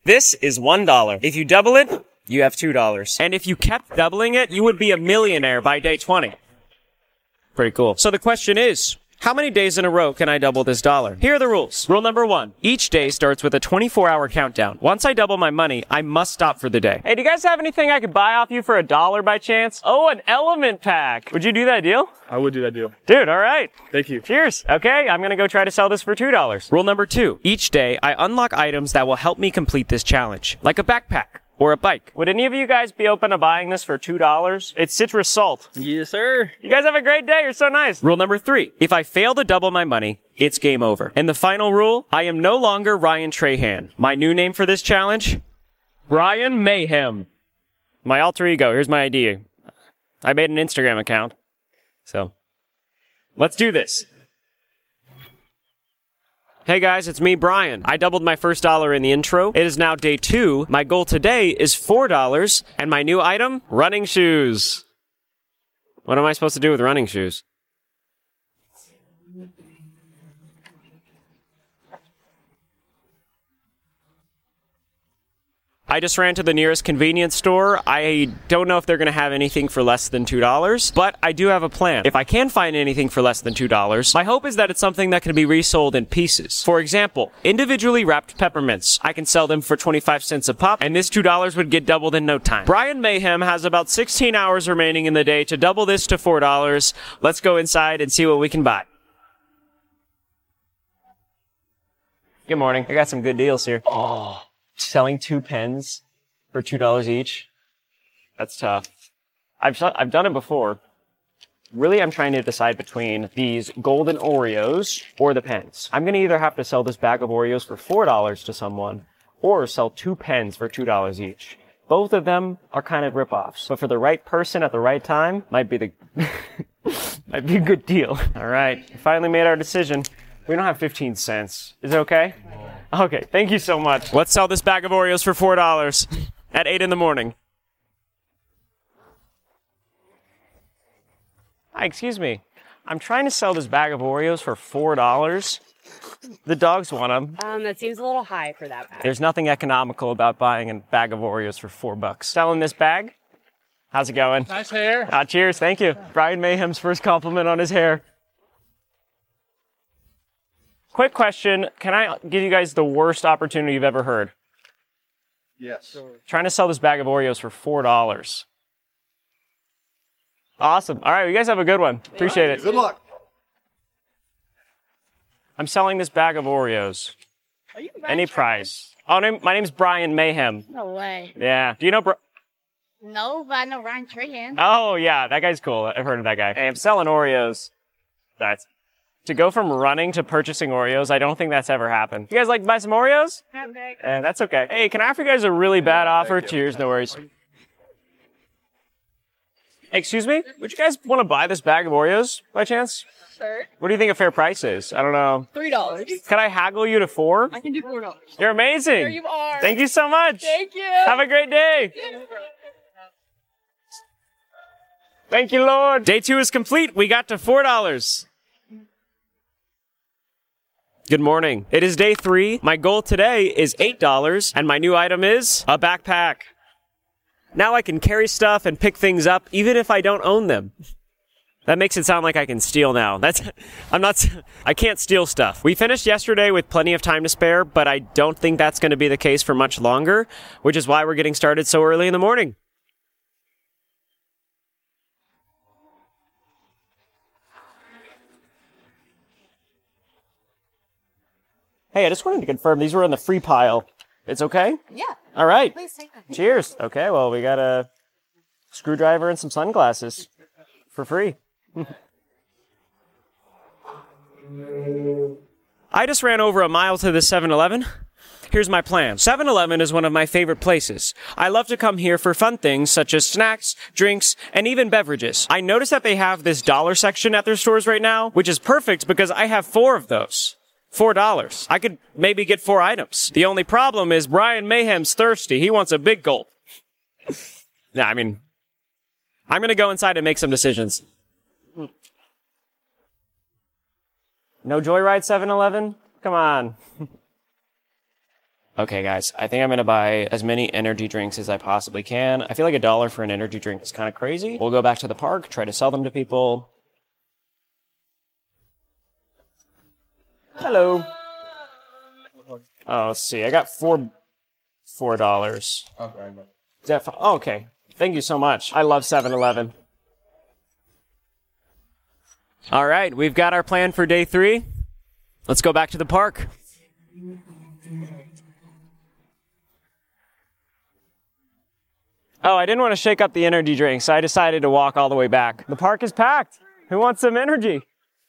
This is $1. If you double it, you have $2. And if you kept doubling it, you would be a millionaire by day 20. Pretty cool. So the question is, how many days in a row can I double this dollar? Here are the rules. Rule number 1. Each day starts with a 24-hour countdown. Once I double my money, I must stop for the day. Hey, do you guys have anything I could buy off you for $1 by chance? Oh, an element pack. Would you do that deal? I would do that deal. Dude, all right. Thank you. Cheers. Okay, I'm gonna go try to sell this for $2. Rule number 2. Each day, I unlock items that will help me complete this challenge, like a backpack or a bike. Would any of you guys be open to buying this for $2? It's citrus salt. Yes, sir. You guys have a great day. You're so nice. Rule number 3. If I fail to double my money, it's game over. And the final rule, I am no longer Ryan Trahan. My new name for this challenge? Brian Mayhem. My alter ego. Here's my ID. I made an Instagram account. So, let's do this. Hey guys, it's me, Brian. I doubled my first dollar in the intro. It is now day 2. My goal today is $4, and my new item, running shoes. What am I supposed to do with running shoes? I just ran to the nearest convenience store. I don't know if they're going to have anything for less than $2, but I do have a plan. If I can find anything for less than $2, my hope is that it's something that can be resold in pieces. For example, individually wrapped peppermints. I can sell them for 25 cents a pop, and this $2 would get doubled in no time. Brian Mayhem has about 16 hours remaining in the day to double this to $4. Let's go inside and see what we can buy. Good morning. I got some good deals here. Oh. Selling 2 pens for $2 each. That's tough. I've done it before. Really, I'm trying to decide between these golden Oreos or the pens. I'm going to either have to sell this bag of Oreos for $4 to someone or sell 2 pens for $2 each. Both of them are kind of rip-offs, but for the right person at the right time, might be might be a good deal. All right, we finally made our decision. We don't have 15 cents. Is it okay? Okay, thank you so much. Let's sell this bag of Oreos for $4 at 8 in the morning. Hi, excuse me. I'm trying to sell this bag of Oreos for $4. The dogs want them. That seems a little high for that bag. There's nothing economical about buying a bag of Oreos for $4. Selling this bag? How's it going? Nice hair. Cheers, thank you. Brian Mayhem's first compliment on his hair. Quick question, can I give you guys the worst opportunity you've ever heard? Yes. Trying to sell this bag of Oreos for $4. Awesome. All right, you guys have a good one. Appreciate it. Good luck. I'm selling this bag of Oreos. Are you Any price. Oh, my name's Brian Mayhem. No way. Yeah. Do you know No, but I know Ryan Trahan. Oh, yeah, that guy's cool. I've heard of that guy. Hey, I'm selling Oreos. To go from running to purchasing Oreos, I don't think that's ever happened. You guys like to buy some Oreos? Okay. That's okay. Hey, can I offer you guys a really bad offer? Cheers, no worries. Excuse me? Would you guys want to buy this bag of Oreos by chance? Sir? What do you think a fair price is? I don't know. $3. Can I haggle you to $4? I can do $4. You're amazing. There you are. Thank you so much. Thank you. Have a great day. Thank you, Lord. Day 2 is complete. We got to $4. Good morning. It is day 3. My goal today is $8, and my new item is a backpack. Now I can carry stuff and pick things up, even if I don't own them. That makes it sound like I can steal now. I can't steal stuff. We finished yesterday with plenty of time to spare, but I don't think that's going to be the case for much longer, which is why we're getting started so early in the morning. Hey, I just wanted to confirm these were in the free pile. It's okay? Yeah. All right. Please take them. Cheers. Okay, well, we got a screwdriver and some sunglasses for free. I just ran over a mile to the 7-Eleven. Here's my plan. 7-Eleven is one of my favorite places. I love to come here for fun things such as snacks, drinks, and even beverages. I noticed that they have this dollar section at their stores right now, which is perfect because I have 4 of those. $4. I could maybe get 4 items. The only problem is Brian Mayhem's thirsty. He wants a big gulp. Nah, I mean, I'm gonna go inside and make some decisions. No Joyride 7-Eleven? Come on. Okay, guys, I think I'm going to buy as many energy drinks as I possibly can. I feel like $1 for an energy drink is kind of crazy. We'll go back to the park, try to sell them to people. Hello. Oh, let's see. I got $4. Okay. Is that oh, okay. Thank you so much. I love 7-Eleven. All right, we've got our plan for day 3. Let's go back to the park. Oh, I didn't want to shake up the energy drink, so I decided to walk all the way back. The park is packed. Who wants some energy?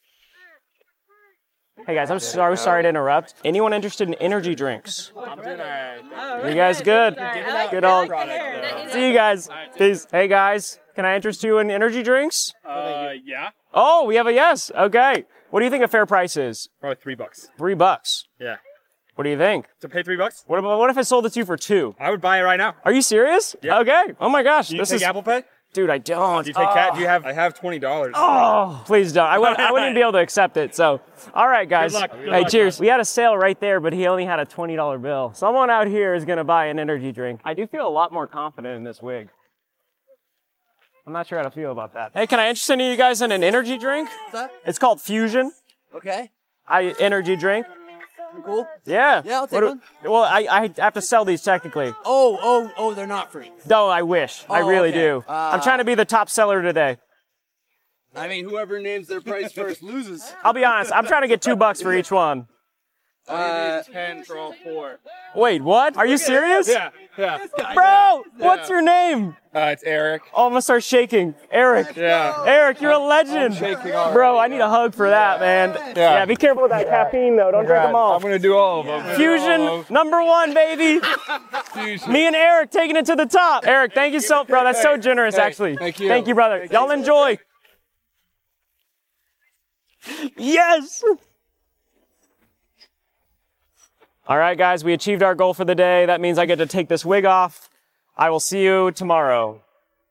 Hey guys, I'm sorry to interrupt. Anyone interested in energy drinks? You guys good? Good old. See you guys. Peace. Hey guys, can I interest you in energy drinks? Yeah. Oh, we have a yes. Okay. What do you think a fair price is? Probably $3. $3. Yeah. What do you think? To pay $3? What if I sold it to you for $2? I would buy it right now. Are you serious? Yeah. Okay. Oh my gosh. Do you take Apple Pay? Dude, I don't. Do you take cash? I have $20. Oh, please don't. I wouldn't be able to accept it. So, all right, guys. Good luck. Hey, cheers. We had a sale right there, but he only had a $20 bill. Someone out here is going to buy an energy drink. I do feel a lot more confident in this wig. I'm not sure how to feel about that. Hey, can I interest any of you guys in an energy drink? What's that? It's called Fusion. Okay. Energy drink. Cool. Yeah. Yeah, I'll take one. Well, I have to sell these technically. Oh, they're not free. No, I wish. I really okay. do. I'm trying to be the top seller today. I mean, whoever names their price first loses. I'll be honest. I'm trying to get $2 for each one. 10 for all 4. Wait, what? Are you serious? Yeah. Bro, what's your name? It's Eric. Oh, I'm gonna start shaking. Eric. Yeah. Eric, you're a legend. shaking already. Bro, I need a hug for that, man. Yeah, be careful with that caffeine, though. Don't drink them all. I'm gonna do all of them. Fusion, #1, baby. Me and Eric taking it to the top. Eric, thank you so, bro. That's so generous, actually. Thank you. Thank you, brother. Y'all enjoy. Yes. All right, guys, we achieved our goal for the day. That means I get to take this wig off. I will see you tomorrow.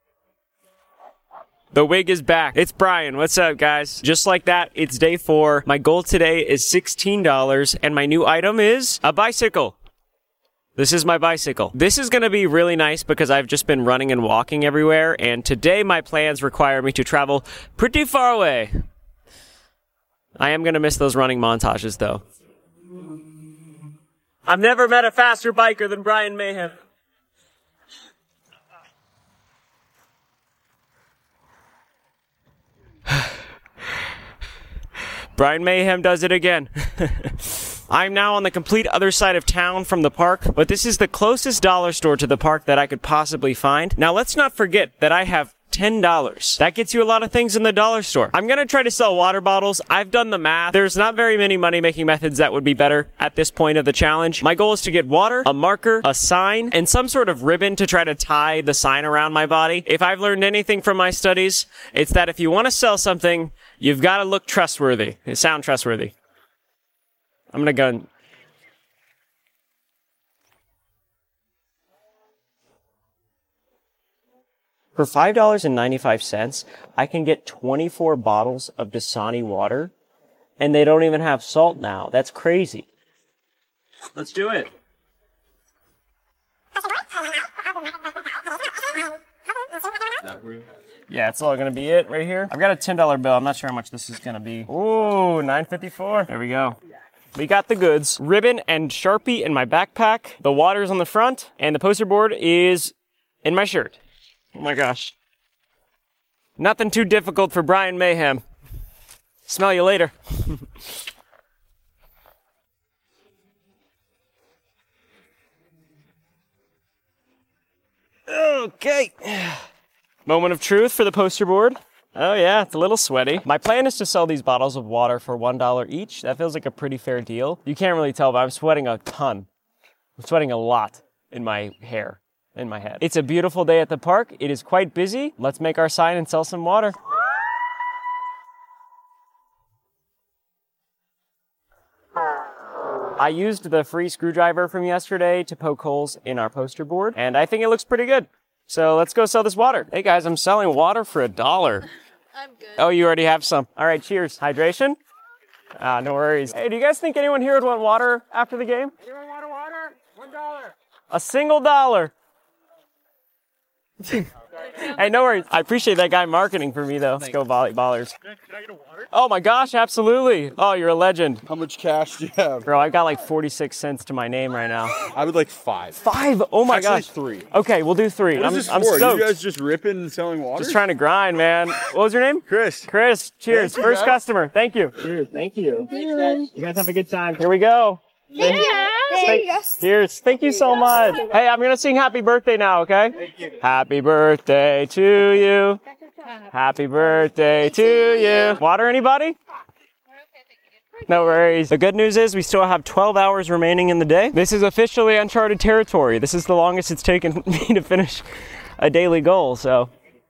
The wig is back. It's Brian. What's up, guys? Just like that, it's day 4. My goal today is $16, and my new item is a bicycle. This is my bicycle. This is going to be really nice because I've just been running and walking everywhere, and today my plans require me to travel pretty far away. I am going to miss those running montages, though. I've never met a faster biker than Brian Mayhem. Brian Mayhem does it again. I'm now on the complete other side of town from the park, but this is the closest dollar store to the park that I could possibly find. Now, let's not forget that I have $10. That gets you a lot of things in the dollar store. I'm gonna try to sell water bottles. I've done the math. There's not very many money-making methods that would be better at this point of the challenge. My goal is to get water, a marker, a sign, and some sort of ribbon to try to tie the sign around my body. If I've learned anything from my studies, it's that if you want to sell something, you've got to look trustworthy. Sound trustworthy. I'm gonna go. For $5.95, I can get 24 bottles of Dasani water, and they don't even have salt now. That's crazy. Let's do it. Yeah, it's all gonna be it right here. I've got a $10 bill. I'm not sure how much this is gonna be. Ooh, $9.54. There we go. We got the goods. Ribbon and Sharpie in my backpack. The water's on the front, and the poster board is in my shirt. Oh my gosh. Nothing too difficult for Brian Mayhem. Smell you later. Okay. Moment of truth for the poster board. Oh yeah, it's a little sweaty. My plan is to sell these bottles of water for $1 each. That feels like a pretty fair deal. You can't really tell, but I'm sweating a ton. I'm sweating a lot in my hair. In my head. It's a beautiful day at the park. It is quite busy. Let's make our sign and sell some water. I used the free screwdriver from yesterday to poke holes in our poster board, and I think it looks pretty good. So let's go sell this water. Hey guys, I'm selling water for $1. I'm good. Oh, you already have some. All right, cheers. Hydration? No worries. Hey, do you guys think anyone here would want water after the game? Anyone want a water? $1. A single dollar. Hey, no worries. I appreciate that guy marketing for me, though. Let's go, volleyballers. Can I get a water? Oh, my gosh, absolutely. Oh, you're a legend. How much cash do you have? Bro, I've got like 46 cents to my name right now. I would like 5. 5? Oh, my Actually, gosh. 3. Okay, we'll do 3. What is this I'm for? stoked. You guys just ripping and selling water? Just trying to grind, man. What was your name? Chris. Chris, cheers. Thank you, First man. customer. Thank you. Cheers. Thank you. You guys have a good time. Here we go. Yeah. Cheers. Thank you so much. Hey, I'm going to sing happy birthday now, okay? Thank you. Happy birthday to you. Happy birthday to you. Water, anybody? No worries. The good news is we still have 12 hours remaining in the day. This is officially uncharted territory. This is the longest it's taken me to finish a daily goal, so.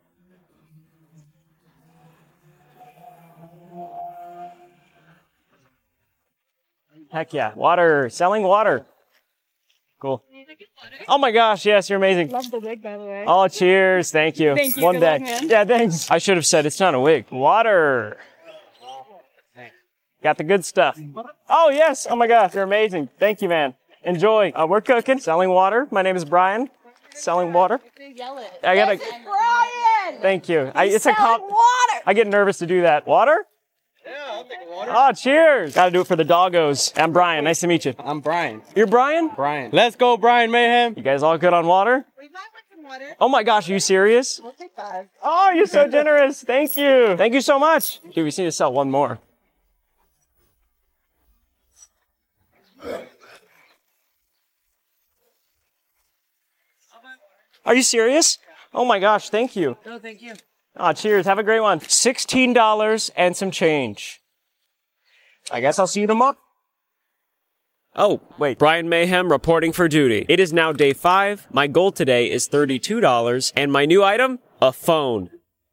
Heck yeah. Water. Selling water. Cool. Oh my gosh, yes, you're amazing. Love the wig, by the way. Oh, cheers. Thank you. Thank you. One Good day. luck, man. Yeah, thanks. I should have said it's not a wig. Water. Got the good stuff. Oh, yes. Oh my gosh, you're amazing. Thank you, man. Enjoy. We're cooking. Selling water. My name is Brian. Selling water. Yell it. I gotta. Brian! Thank you. It's a Selling water! I get nervous to do that. Water? Yeah, I'll take a water. Oh, cheers. Gotta do it for the doggos. I'm Brian. Nice to meet you. I'm Brian. You're Brian? Brian. Let's go, Brian Mayhem. You guys all good on water? We might want some water. Oh my gosh, are you serious? We'll take 5. Oh, you're so generous. Thank you. Thank you so much. Dude, we just need to sell one more. Are you serious? Oh my gosh, thank you. No, thank you. Oh, cheers. Have a great one. $16 and some change. I guess I'll see you tomorrow. Oh, wait. Brian Mayhem reporting for duty. It is now day 5. My goal today is $32. And my new item? A phone.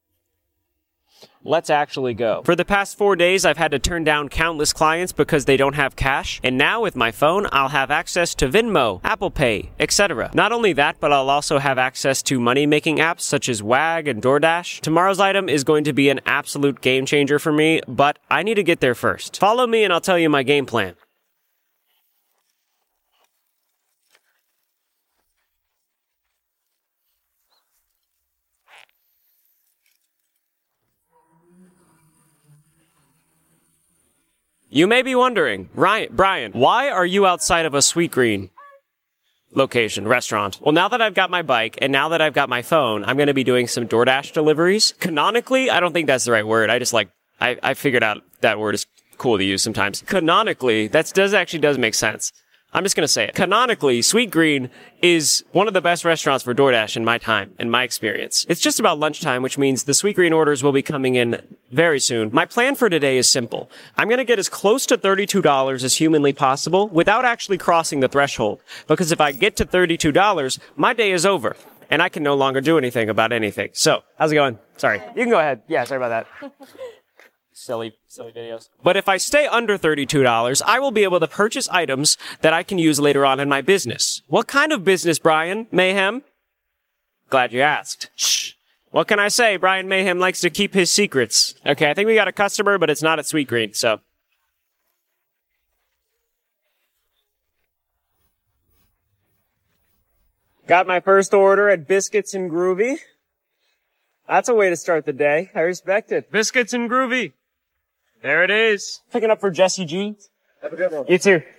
Let's actually go. For the past 4 days, I've had to turn down countless clients because they don't have cash. And now with my phone, I'll have access to Venmo, Apple Pay, etc. Not only that, but I'll also have access to money-making apps such as Wag and DoorDash. Tomorrow's item is going to be an absolute game changer for me, but I need to get there first. Follow me and I'll tell you my game plan. You may be wondering, Brian, why are you outside of a Sweetgreen location, restaurant? Well, now that I've got my bike and now that I've got my phone, I'm going to be doing some DoorDash deliveries. Canonically, I don't think that's the right word. I figured out that word is cool to use sometimes. Canonically, that does make sense. I'm just going to say it. Canonically, Sweetgreen is one of the best restaurants for DoorDash in my time, in my experience. It's just about lunchtime, which means the Sweetgreen orders will be coming in very soon. My plan for today is simple. I'm going to get as close to $32 as humanly possible without actually crossing the threshold. Because if I get to $32, my day is over. And I can no longer do anything about anything. So, how's it going? Sorry. You can go ahead. Yeah, sorry about that. Silly videos. But if I stay under $32, I will be able to purchase items that I can use later on in my business. What kind of business, Brian Mayhem? Glad you asked. Shh. What can I say? Brian Mayhem likes to keep his secrets. Okay, I think we got a customer, but it's not at Sweetgreen, so. Got my first order at Biscuits and Groovy. That's a way to start the day. I respect it. Biscuits and Groovy. There it is. Picking up for Jesse G. Have a good one. You too.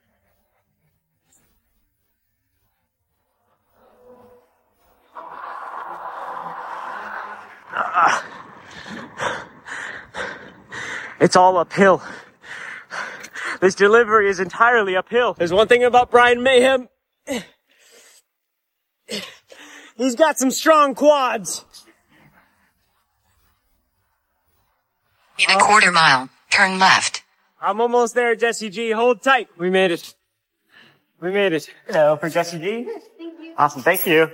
It's all uphill. This delivery is entirely uphill. There's one thing about Brian Mayhem. He's got some strong quads. In a quarter mile, turn left. I'm almost there, Jesse G. Hold tight. We made it. We made it. Hello, for Jesse G. Thank you. Awesome. Thank you.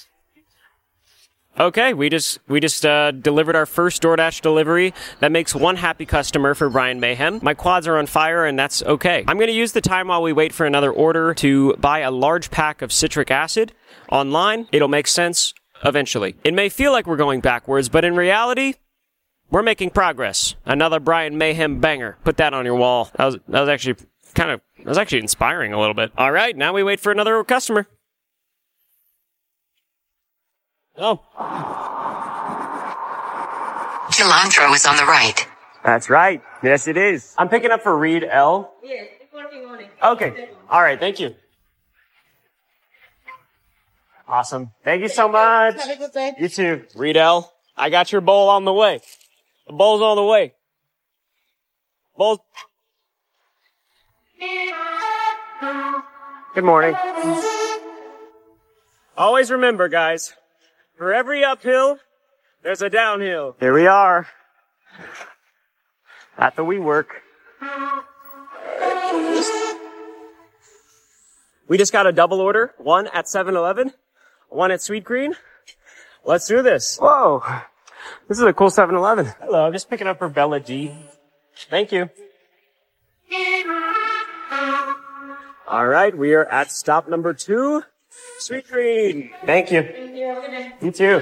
Okay, we just delivered our first DoorDash delivery. That makes one happy customer for Brian Mayhem. My quads are on fire, and that's okay. I'm going to use the time while we wait for another order to buy a large pack of citric acid online. It'll make sense eventually. It may feel like we're going backwards, but in reality, we're making progress. Another Brian Mayhem banger. Put that on your wall. That was actually inspiring a little bit. All right, now we wait for another customer. Oh, Cilantro is on the right. that's right. Yes, it is. I'm picking up for Reed L. Yes, it's what you wanted. Okay. All right. Thank you. Awesome. Thank you so much. Have a good day. You too. Reed L, I got your bowl on the way. The bowl's on the way. Bowl. Good morning. Always remember, guys, for every uphill, there's a downhill. Here we are at the WeWork. We just got a double order, one at 7-Eleven, one at Sweetgreen. Let's do this. Whoa, this is a cool 7-Eleven. Hello, I'm just picking up for Bella G. Thank you. All right, we are at stop number 2, Sweetgreen. Thank you. You too.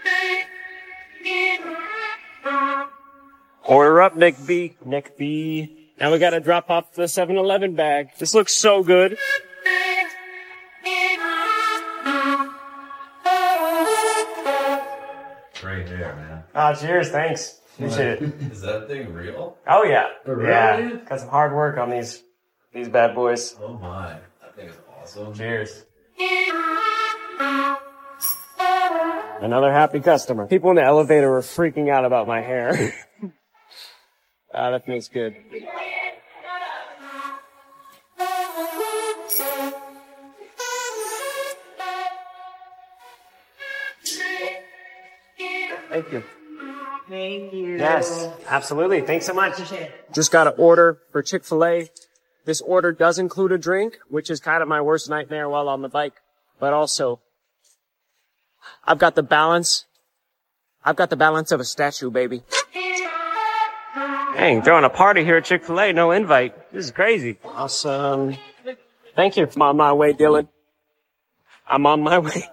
Order up, Nick B. Nick B. Now we gotta drop off the 7-Eleven bag. This looks so good. Right there, man. Oh, cheers, thanks. Appreciate it. Is that thing real? Oh yeah. For Yeah. real? Got some hard work on these bad boys. Oh my. That thing is awesome. Cheers. Another happy customer. People in the elevator were freaking out about my hair. Ah, that feels good. Thank you. Thank you. Yes, absolutely. Thanks so much. Just got an order for Chick-fil-A. This order does include a drink, which is kind of my worst nightmare while on the bike. But also, I've got the balance of a statue, baby. Dang, throwing a party here at Chick-fil-A, no invite. This is crazy. Awesome. Thank you. I'm on my way, Dylan. I'm on my way.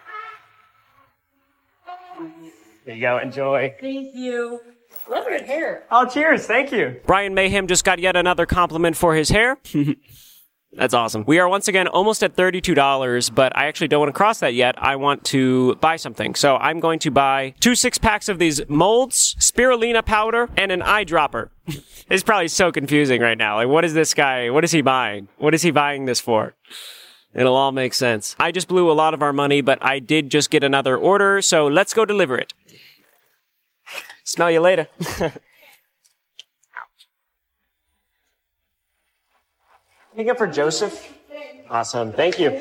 There you go. Enjoy. Thank you. Love your hair. Oh, cheers. Thank you. Brian Mayhem just got yet another compliment for his hair. That's awesome. We are once again almost at $32, but I actually don't want to cross that yet. I want to buy something. So I'm going to buy 2 6-packs of these molds, spirulina powder, and an eyedropper. It's probably so confusing right now. Like, what is this guy? What is he buying? What is he buying this for? It'll all make sense. I just blew a lot of our money, but I did just get another order, so let's go deliver it. Smell you later. Pick up for Joseph. Awesome. Thank you.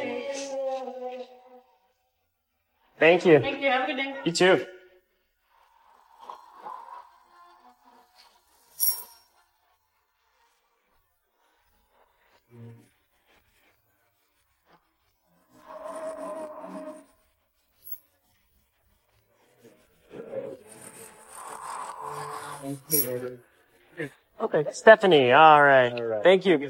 Thank you. Thank you. Have a good day. You too. Okay, Stephanie. All right. Thank you.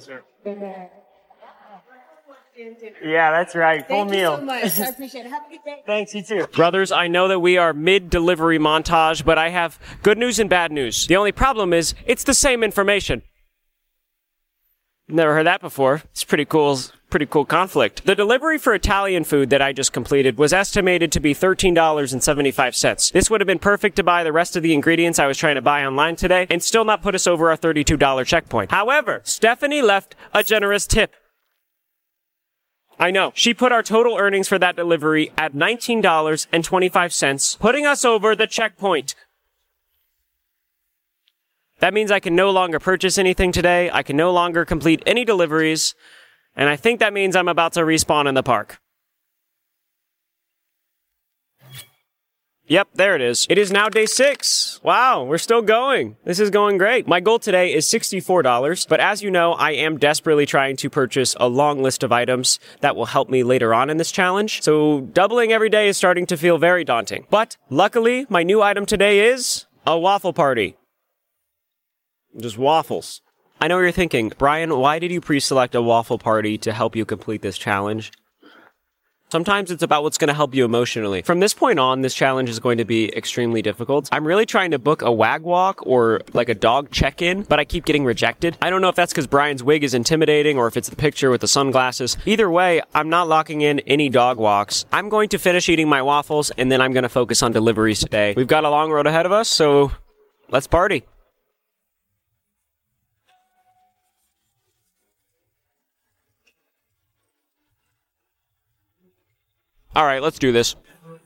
Yeah, that's right. Full Thank meal. you so much. I appreciate it. Have a good day. Thanks, you too. Brothers, I know that we are mid-delivery montage, but I have good news and bad news. The only problem is, it's the same information. Never heard that before. It's pretty cool conflict. The delivery for Italian food that I just completed was estimated to be $13.75. This would have been perfect to buy the rest of the ingredients I was trying to buy online today and still not put us over our $32 checkpoint. However, Stephanie left a generous tip. I know. She put our total earnings for that delivery at $19.25, putting us over the checkpoint. That means I can no longer purchase anything today. I can no longer complete any deliveries. And I think that means I'm about to respawn in the park. Yep, there it is. It is now day 6. Wow, we're still going. This is going great. My goal today is $64, but as you know, I am desperately trying to purchase a long list of items that will help me later on in this challenge. So doubling every day is starting to feel very daunting. But luckily, my new item today is a waffle party. Just waffles. I know what you're thinking, Brian, why did you pre-select a waffle party to help you complete this challenge? Sometimes it's about what's going to help you emotionally. From this point on, this challenge is going to be extremely difficult. I'm really trying to book a wag walk or like a dog check-in, but I keep getting rejected. I don't know if that's because Brian's wig is intimidating or if it's the picture with the sunglasses. Either way, I'm not locking in any dog walks. I'm going to finish eating my waffles and then I'm going to focus on deliveries today. We've got a long road ahead of us, so let's party. All right, let's do this.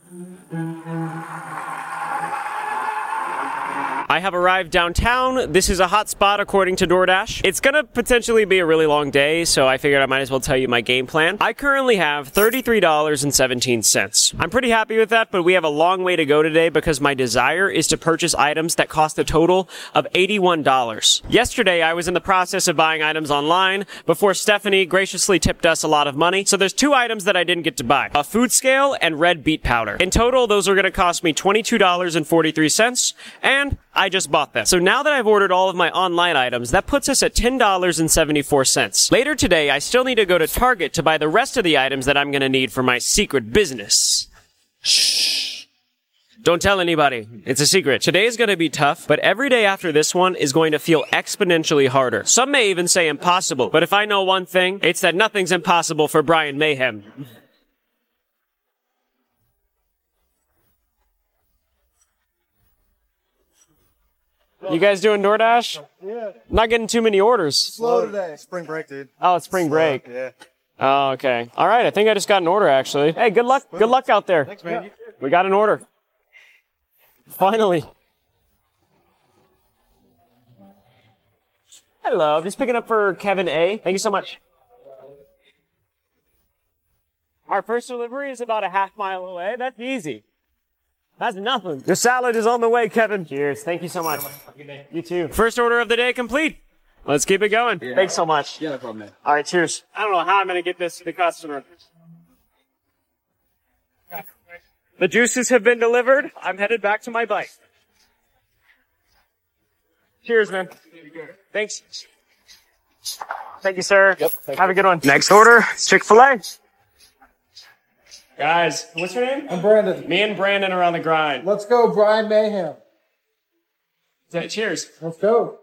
I have arrived downtown. This is a hot spot according to DoorDash. It's gonna potentially be a really long day, so I figured I might as well tell you my game plan. I currently have $33.17. I'm pretty happy with that, but we have a long way to go today because my desire is to purchase items that cost a total of $81. Yesterday, I was in the process of buying items online before Stephanie graciously tipped us a lot of money. So there's 2 items that I didn't get to buy. A food scale and red beet powder. In total, those are gonna cost me $22.43, and I just bought them. So now that I've ordered all of my online items, that puts us at $10.74. Later today, I still need to go to Target to buy the rest of the items that I'm going to need for my secret business. Shh. Don't tell anybody. It's a secret. Today is going to be tough, but every day after this one is going to feel exponentially harder. Some may even say impossible, but if I know one thing, it's that nothing's impossible for Brian Mayhem. You guys doing DoorDash? Yeah. Not getting too many orders. Slow today. Spring break, dude. Oh, it's spring break. Yeah. Oh, okay. All right. I think I just got an order, actually. Hey, good luck. Good luck out there. Thanks, man. We got an order. Finally. Hello. I'm just picking up for Kevin A. Thank you so much. Our first delivery is about a half-mile away. That's easy. That's nothing. Your salad is on the way, Kevin. Cheers. Thank you so much. You too. First order of the day complete. Let's keep it going. Yeah. Thanks so much. Yeah, no problem, man. All right, cheers. I don't know how I'm going to get this to the customer. The juices have been delivered. I'm headed back to my bike. Cheers, man. Thanks. Thank you, sir. Yep. Have a good one. Next order, Chick-fil-A. Guys, what's your name? I'm Brandon. Me and Brandon are on the grind. Let's go, Brian Mayhem. Cheers. Let's go.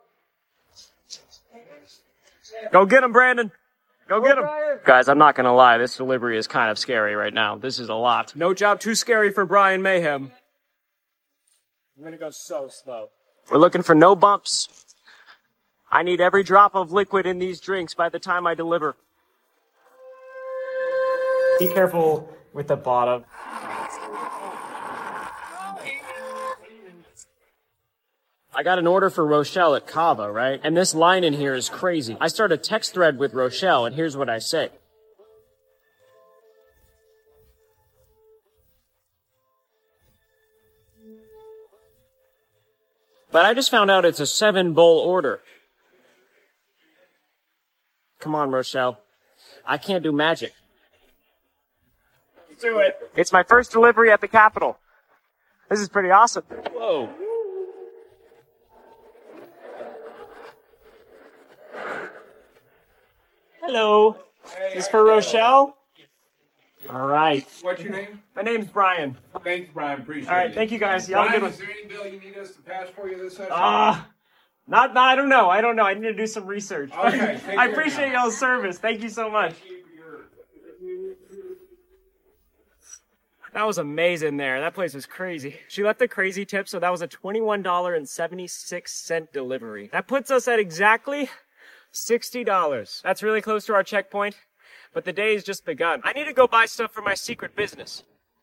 Go get him, Brandon. Go get him. Brian. Guys, I'm not going to lie. This delivery is kind of scary right now. This is a lot. No job too scary for Brian Mayhem. I'm going to go so slow. We're looking for no bumps. I need every drop of liquid in these drinks by the time I deliver. Be careful with the bottom. I got an order for Rochelle at Cava, right? And this line in here is crazy. I start a text thread with Rochelle, and here's what I say. But I just found out it's a 7-bowl order. Come on, Rochelle. I can't do magic. Do it. It's my first delivery at the Capitol. This is pretty awesome. Whoa. Hello. Hey, Is this for Rochelle? All right. What's your name? My name's Brian. Thanks, Brian. Appreciate it. All right. Thank you, guys. Y'all have a Brian, good is one. there any bill you need us to pass for you this session? Not, I don't know. I need to do some research. Okay, take I care appreciate now. y'all's service. Thank you so much. That was amazing there. That place was crazy. She left a crazy tip, so that was a $21.76 delivery. That puts us at exactly $60. That's really close to our checkpoint, but the day's just begun. I need to go buy stuff for my secret business.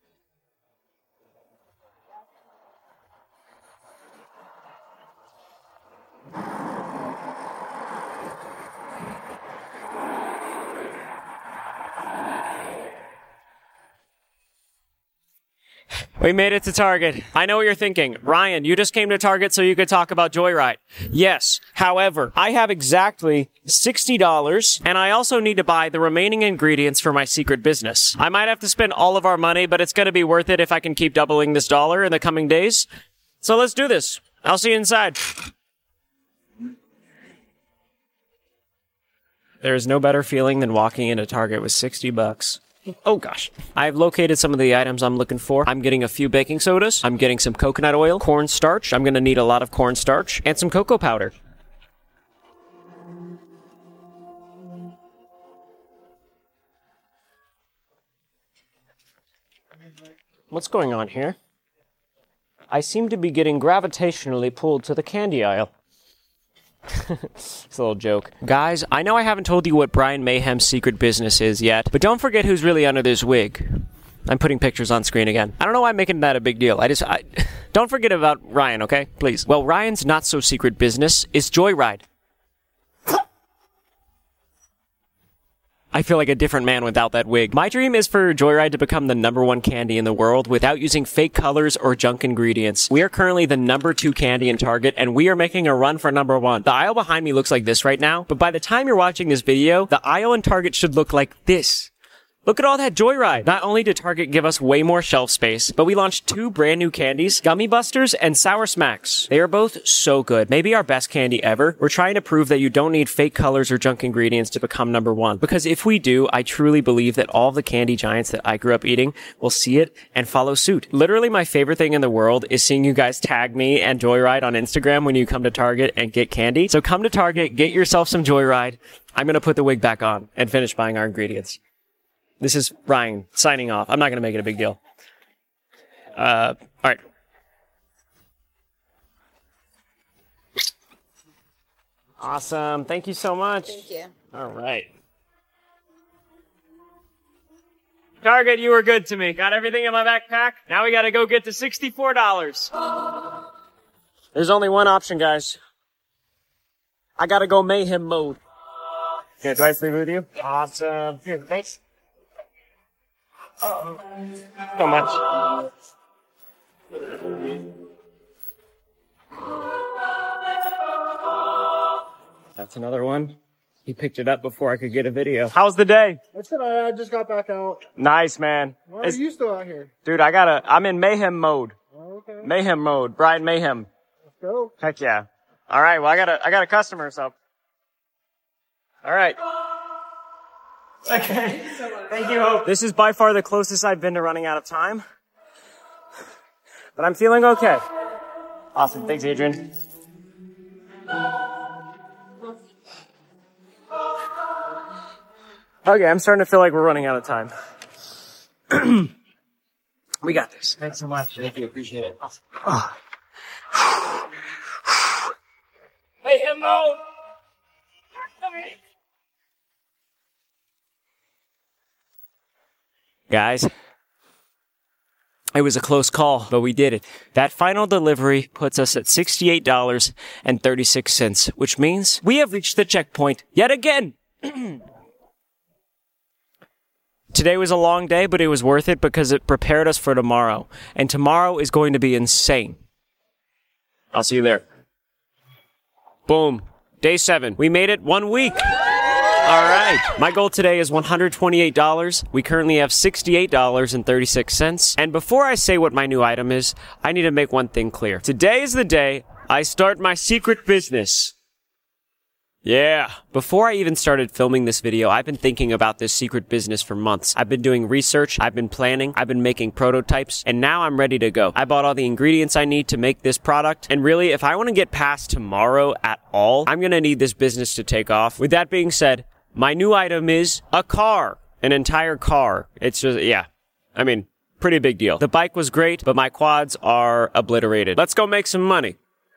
We made it to Target. I know what you're thinking. Ryan, you just came to Target so you could talk about Joyride. Yes. However, I have exactly $60, and I also need to buy the remaining ingredients for my secret business. I might have to spend all of our money, but it's going to be worth it if I can keep doubling this dollar in the coming days. So let's do this. I'll see you inside. There is no better feeling than walking into Target with $60. Oh gosh. I've located some of the items I'm looking for. I'm getting a few baking sodas. I'm getting some coconut oil, cornstarch. I'm gonna need a lot of cornstarch, and some cocoa powder. What's going on here? I seem to be getting gravitationally pulled to the candy aisle. It's a little joke. Guys, I know I haven't told you what Brian Mayhem's secret business is yet, but don't forget who's really under this wig. I'm putting pictures on screen again. I don't know why I'm making that a big deal. Don't forget about Ryan, okay? Please. Well, Ryan's not-so-secret business is Joyride. I feel like a different man without that wig. My dream is for Joyride to become the #1 candy in the world without using fake colors or junk ingredients. We are currently the #2 candy in Target, and we are making a run for #1. The aisle behind me looks like this right now, but by the time you're watching this video, the aisle in Target should look like this. Look at all that Joyride! Not only did Target give us way more shelf space, but we launched 2 brand new candies, Gummy Busters and Sour Smacks. They are both so good. Maybe our best candy ever. We're trying to prove that you don't need fake colors or junk ingredients to become #1. Because if we do, I truly believe that all the candy giants that I grew up eating will see it and follow suit. Literally my favorite thing in the world is seeing you guys tag me and Joyride on Instagram when you come to Target and get candy. So come to Target, get yourself some Joyride. I'm gonna put the wig back on and finish buying our ingredients. This is Ryan signing off. I'm not going to make it a big deal. All right. Awesome. Thank you so much. Thank you. All right. Target, you were good to me. Got everything in my backpack. Now we got to go get to $64. There's only one option, guys. I got to go mayhem mode. Okay, do I sleep with you? Awesome. Here, thanks. So much. That's another one. He picked it up before I could get a video. How's the day? That's it. I just got back out. Nice, man. Why are you still out here? Dude, I'm in mayhem mode. Oh, okay. Mayhem mode. Brian Mayhem. Let's go. Heck yeah. All right. Well, I got a customer, so. All right. Okay. Thank you, Hope. This is by far the closest I've been to running out of time. But I'm feeling okay. Awesome. Thanks, Adrian. Okay, I'm starting to feel like we're running out of time. We got this. Thanks so much. Thank you. Appreciate it. Awesome. Hey, hello. Guys, it was a close call, but we did it. That final delivery puts us at $68.36, which means we have reached the checkpoint yet again. Today was a long day, but it was worth it because it prepared us for tomorrow. And tomorrow is going to be insane. I'll see you there. Boom. Day 7. We made it 1 week. All right. My goal today is $128. We currently have $68.36. And before I say what my new item is, I need to make one thing clear. Today is the day I start my secret business. Yeah. Before I even started filming this video, I've been thinking about this secret business for months. I've been doing research, I've been planning, I've been making prototypes, and now I'm ready to go. I bought all the ingredients I need to make this product, and really, if I want to get past tomorrow at all, I'm gonna need this business to take off. With that being said, my new item is a car. An entire car. It's just, yeah. I mean, pretty big deal. The bike was great, but my quads are obliterated. Let's go make some money.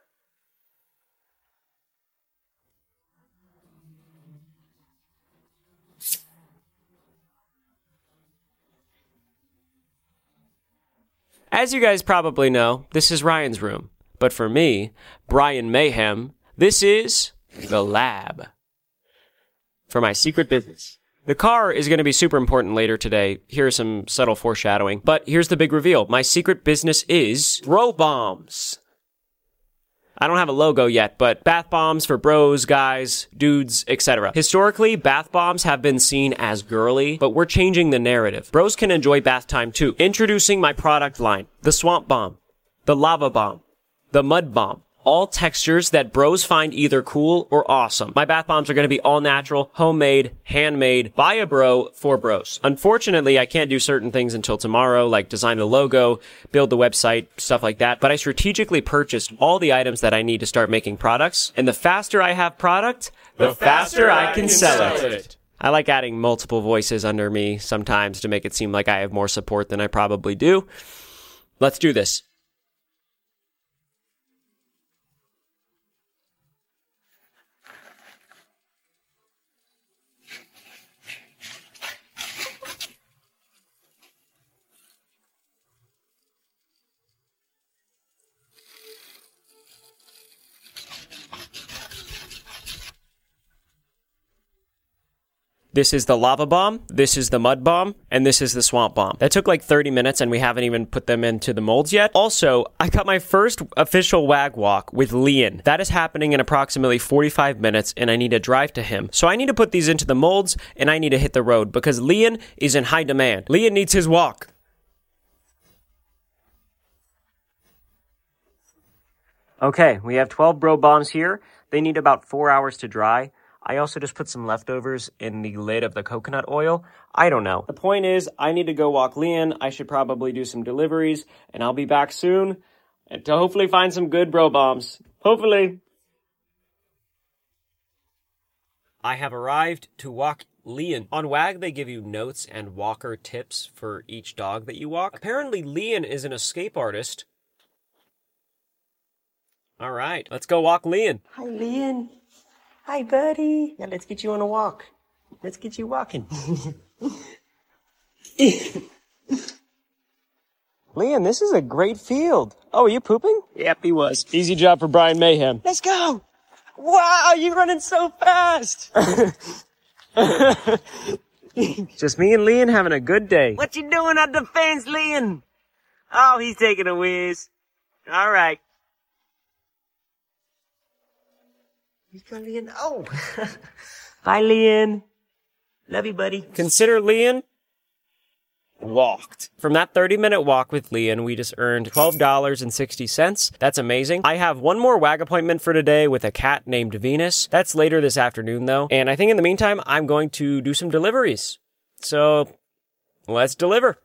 As you guys probably know, this is Ryan's room. But for me, Brian Mayhem, this is the lab for my secret business. The car is going to be super important later today. Here's some subtle foreshadowing. But here's the big reveal. My secret business is bro bombs. I don't have a logo yet, but bath bombs for bros, guys, dudes, etc. Historically, bath bombs have been seen as girly, but we're changing the narrative. Bros can enjoy bath time too. Introducing my product line. The swamp bomb. The lava bomb. The mud bomb. all textures that bros find either cool or awesome. My bath bombs are going to be all natural, homemade, handmade, by a bro, for bros. Unfortunately, I can't do certain things until tomorrow, like design the logo, build the website, stuff like that, but I strategically purchased all the items that I need to start making products, and the faster I have product, the faster I can sell it. I like adding multiple voices under me sometimes to make it seem like I have more support than I probably do. Let's do this. This is the lava bomb, this is the mud bomb, and this is the swamp bomb. That took like 30 minutes and we haven't even put them into the molds yet. Also, I got my first official wag walk with Lian. That is happening in approximately 45 minutes and I need to drive to him. So I need to put these into the molds and I need to hit the road because Lian is in high demand. Lian needs his walk. Okay, we have 12 bro bombs here. They need about 4 hours to dry. I also just put some leftovers in the lid of the coconut oil. I don't know. The point is, I need to go walk Lian. I should probably do some deliveries, and I'll be back soon and to hopefully find some good bro bombs. Hopefully. I have arrived to walk Lian. On WAG, they give you notes and walker tips for each dog that you walk. Apparently, Lian is an escape artist. All right, let's go walk Lian. Hi, Lian. Hi, buddy. Now let's get you on a walk. Let's get you walking. Lian, this is a great field. Oh, are you pooping? Yep, he was. Easy job for Brian Mayhem. Let's go. Wow, you're running so fast. Just me and Lian having a good day. What you doing at the fence, Lian? Oh, he's taking a whiz. All right. Lian. Oh. Bye, Lian. Love you, buddy. Consider Lian walked. From that 30-minute walk with Lian, we just earned $12.60. That's amazing. I have one more WAG appointment for today with a cat named Venus. That's later this afternoon, though. And I think in the meantime, I'm going to do some deliveries. So, let's deliver.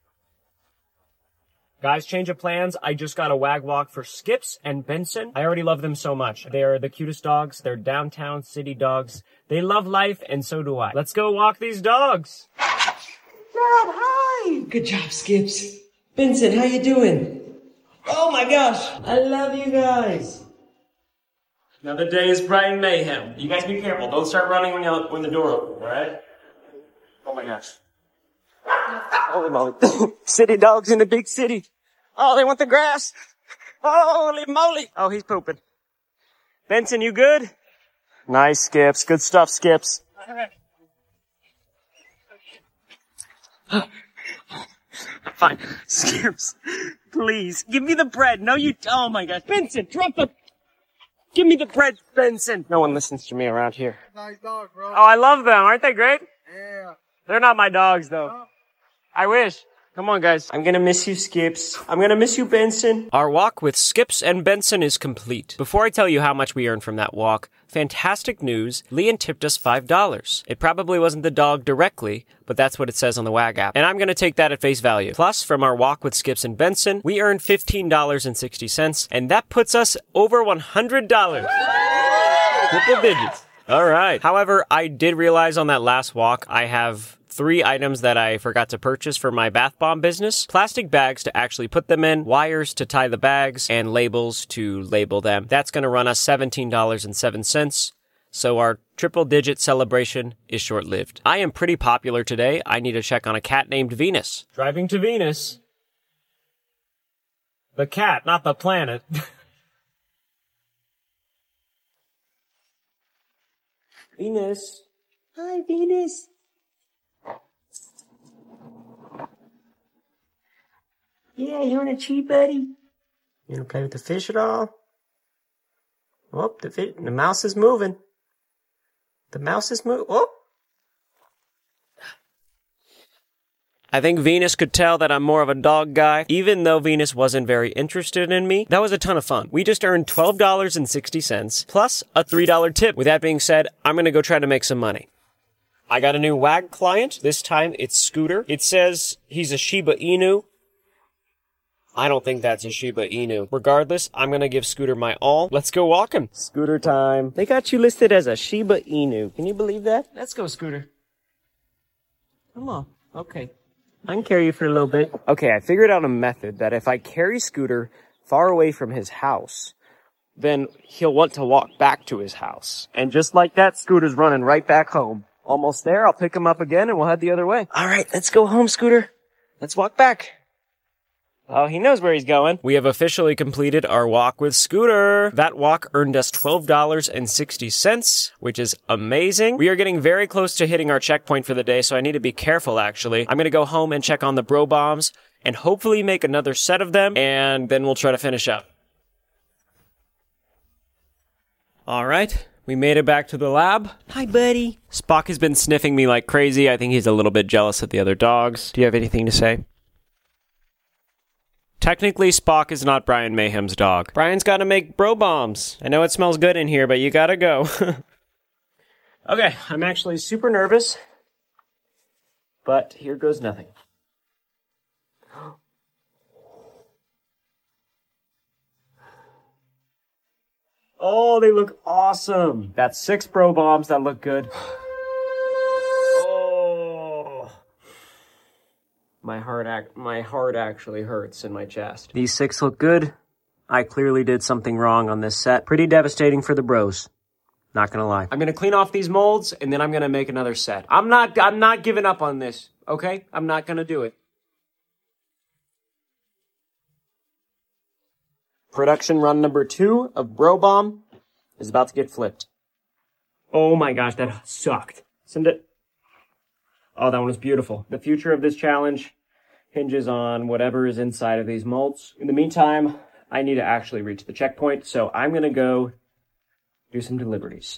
Guys, change of plans. I just got a WAG walk for Skips and Benson. I already love them so much. They're the cutest dogs. They're downtown city dogs. They love life, and so do I. Let's go walk these dogs. Dad, hi! Good job, Skips. Benson, how you doing? Oh my gosh, I love you guys. Another day is Brian Mayhem. You guys be careful. Don't start running when the door opens, all right? Oh my gosh. Holy moly. City dogs in the big city. Oh, they want the grass. Holy moly. Oh, he's pooping. Benson, you good? Nice, Skips. Good stuff, Skips. Fine. Skips, please, give me the bread. No, you... Oh, my gosh. Benson, drop the... Give me the bread, Benson. No one listens to me around here. Nice dog, bro. Oh, I love them. Aren't they great? Yeah. They're not my dogs, though. Oh. I wish. Come on, guys. I'm gonna miss you, Skips. I'm gonna miss you, Benson. Our walk with Skips and Benson is complete. Before I tell you how much we earned from that walk, fantastic news. Lian tipped us $5. It probably wasn't the dog directly, but that's what it says on the WAG app. And I'm gonna take that at face value. Plus, from our walk with Skips and Benson, we earned $15.60, and that puts us over $100. Triple digits. All right. However, I did realize on that last walk, I have 3 items that I forgot to purchase for my bath bomb business. Plastic bags to actually put them in, wires to tie the bags, and labels to label them. That's going to run us $17.07. So our triple-digit celebration is short-lived. I am pretty popular today. I need to check on a cat named Venus. Driving to Venus. The cat, not the planet. Venus. Hi, Venus. Yeah, you want a treat, buddy? You wanna play with the fish at all? Oh, the mouse is moving. The mouse is moving. Oh! I think Venus could tell that I'm more of a dog guy. Even though Venus wasn't very interested in me, that was a ton of fun. We just earned $12.60 plus a $3 tip. With that being said, I'm gonna go try to make some money. I got a new WAG client. This time it's Scooter. It says he's a Shiba Inu. I don't think that's a Shiba Inu. Regardless, I'm gonna give Scooter my all. Let's go walking. Scooter time. They got you listed as a Shiba Inu. Can you believe that? Let's go, Scooter. Come on. Okay. I can carry you for a little bit. Okay, I figured out a method that if I carry Scooter far away from his house, then he'll want to walk back to his house. And just like that, Scooter's running right back home. Almost there. I'll pick him up again and we'll head the other way. All right, let's go home, Scooter. Let's walk back. Oh, he knows where he's going. We have officially completed our walk with Scooter. That walk earned us $12.60, which is amazing. We are getting very close to hitting our checkpoint for the day, so I need to be careful, actually. I'm going to go home and check on the bro bombs and hopefully make another set of them, and then we'll try to finish up. All right. We made it back to the lab. Hi, buddy. Spock has been sniffing me like crazy. I think he's a little bit jealous of the other dogs. Do you have anything to say? Technically, Spock is not Brian Mayhem's dog. Brian's got to make bro bombs. I know it smells good in here, but you gotta go. Okay, I'm actually super nervous, but here goes nothing. Oh, they look awesome. That's 6 bro bombs that look good. My heart actually hurts in my chest. These 6 look good. I clearly did something wrong on this set. Pretty devastating for the bros. Not gonna lie. I'm gonna clean off these molds and then I'm gonna make another set. I'm not giving up on this, okay? I'm not gonna do it. Production run number 2 of Bro Bomb is about to get flipped. Oh my gosh, that sucked. Send it. Oh, that one was beautiful. The future of this challenge hinges on whatever is inside of these molds. In the meantime, I need to actually reach the checkpoint, so I'm going to go do some deliveries.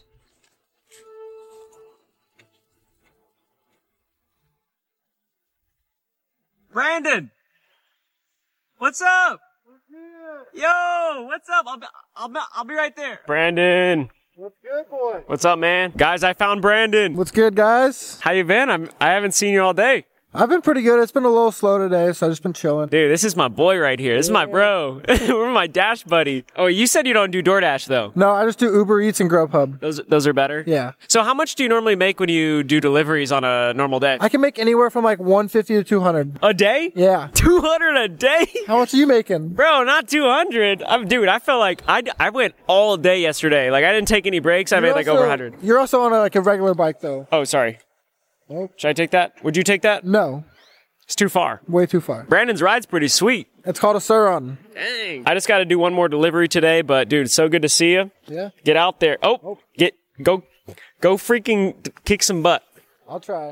Brandon! What's up? Yo, what's up? I'll be right there. Brandon! What's good, boy? What's up, man? Guys, I found Brandon. What's good, guys? How you been? I haven't seen you all day. I've been pretty good. It's been a little slow today, so I've just been chilling. Dude, this is my boy right here. This is my bro. We're my Dash buddy. Oh, you said you don't do DoorDash, though. No, I just do Uber Eats and Grubhub. Those are better? Yeah. So how much do you normally make when you do deliveries on a normal day? I can make anywhere from like 150 to 200. A day? Yeah. 200 a day? How much are you making? Bro, not 200. Dude, I felt like I went all day yesterday. Like, I didn't take any breaks. I made like over 100. You're also on a regular bike, though. Oh, sorry. Nope. Should I take that? Would you take that? No. It's too far. Way too far. Brandon's ride's pretty sweet. It's called a Suron. Dang. I just got to do one more delivery today, but dude, it's so good to see you. Yeah. Get out there. Go freaking kick some butt. I'll try.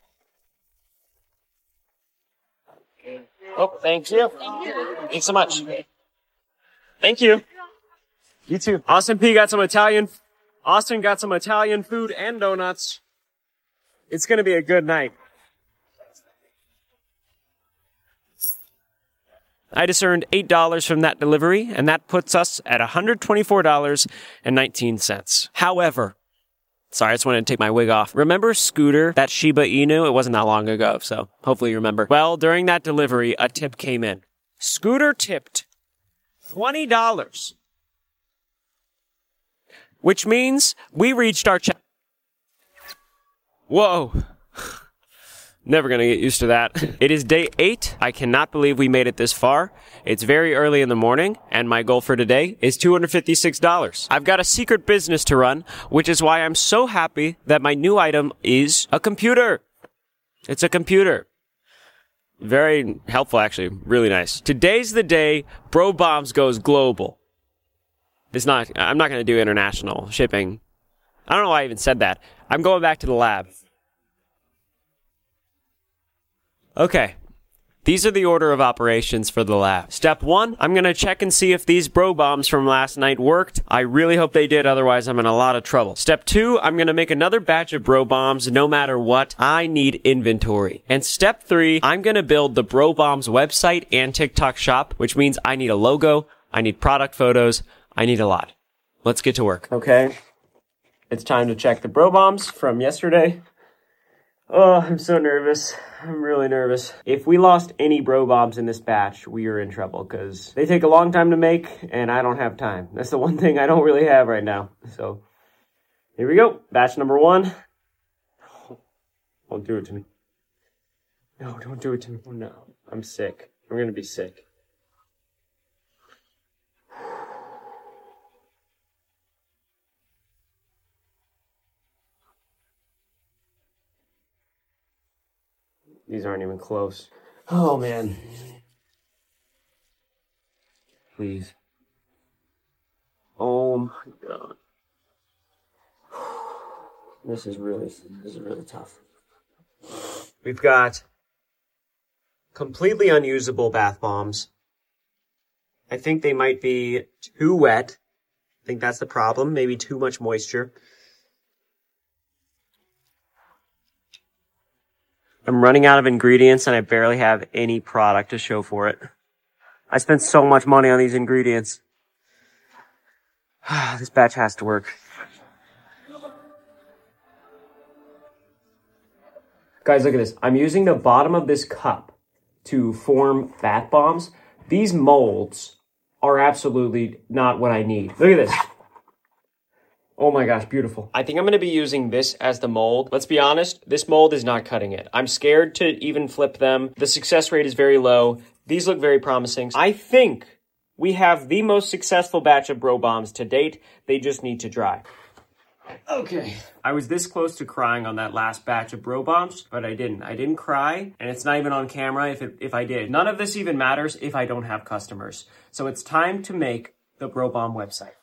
Oh, thank you. Thanks so much. Thank you. You too. Austin got some Italian food and donuts. It's going to be a good night. I just earned $8 from that delivery, and that puts us at $124.19. However, sorry, I just wanted to take my wig off. Remember Scooter, that Shiba Inu? It wasn't that long ago, so hopefully you remember. Well, during that delivery, a tip came in. Scooter tipped $20, which means we reached our check. Whoa. Never gonna get used to that. It is day 8. I cannot believe we made it this far. It's very early in the morning, and my goal for today is $256. I've got a secret business to run, which is why I'm so happy that my new item is a computer. It's a computer. Very helpful, actually. Really nice. Today's the day Bro Bombs goes global. I'm not gonna do international shipping. I don't know why I even said that. I'm going back to the lab. Okay, These are the order of operations for the lab. Step 1, I'm going to check and see if these bro bombs from last night worked. I really hope they did, otherwise I'm in a lot of trouble. Step 2, I'm going to make another batch of bro bombs no matter what. I need inventory. And step 3, I'm going to build the bro bombs website and TikTok shop, which means I need a logo, I need product photos, I need a lot. Let's get to work. Okay, it's time to check the bro bombs from yesterday. Oh, I'm so nervous. I'm really nervous. If we lost any bro bombs in this batch, we are in trouble because they take a long time to make and I don't have time. That's the one thing I don't really have right now. So here we go. Batch number 1. Don't do it to me. No, don't do it to me. Oh, no, I'm sick. I'm going to be sick. These aren't even close. Oh, man. Please. Oh, my God. This is really tough. We've got completely unusable bath bombs. I think they might be too wet. I think that's the problem. Maybe too much moisture. I'm running out of ingredients and I barely have any product to show for it. I spent so much money on these ingredients. This batch has to work. Guys, look at this. I'm using the bottom of this cup to form bath bombs. These molds are absolutely not what I need. Look at this. Oh my gosh, beautiful. I think I'm going to be using this as the mold. Let's be honest, this mold is not cutting it. I'm scared to even flip them. The success rate is very low. These look very promising. I think we have the most successful batch of bro bombs to date. They just need to dry. Okay. I was this close to crying on that last batch of bro bombs, but I didn't. I didn't cry, and it's not even on camera if I did. None of this even matters if I don't have customers. So it's time to make the bro bomb website.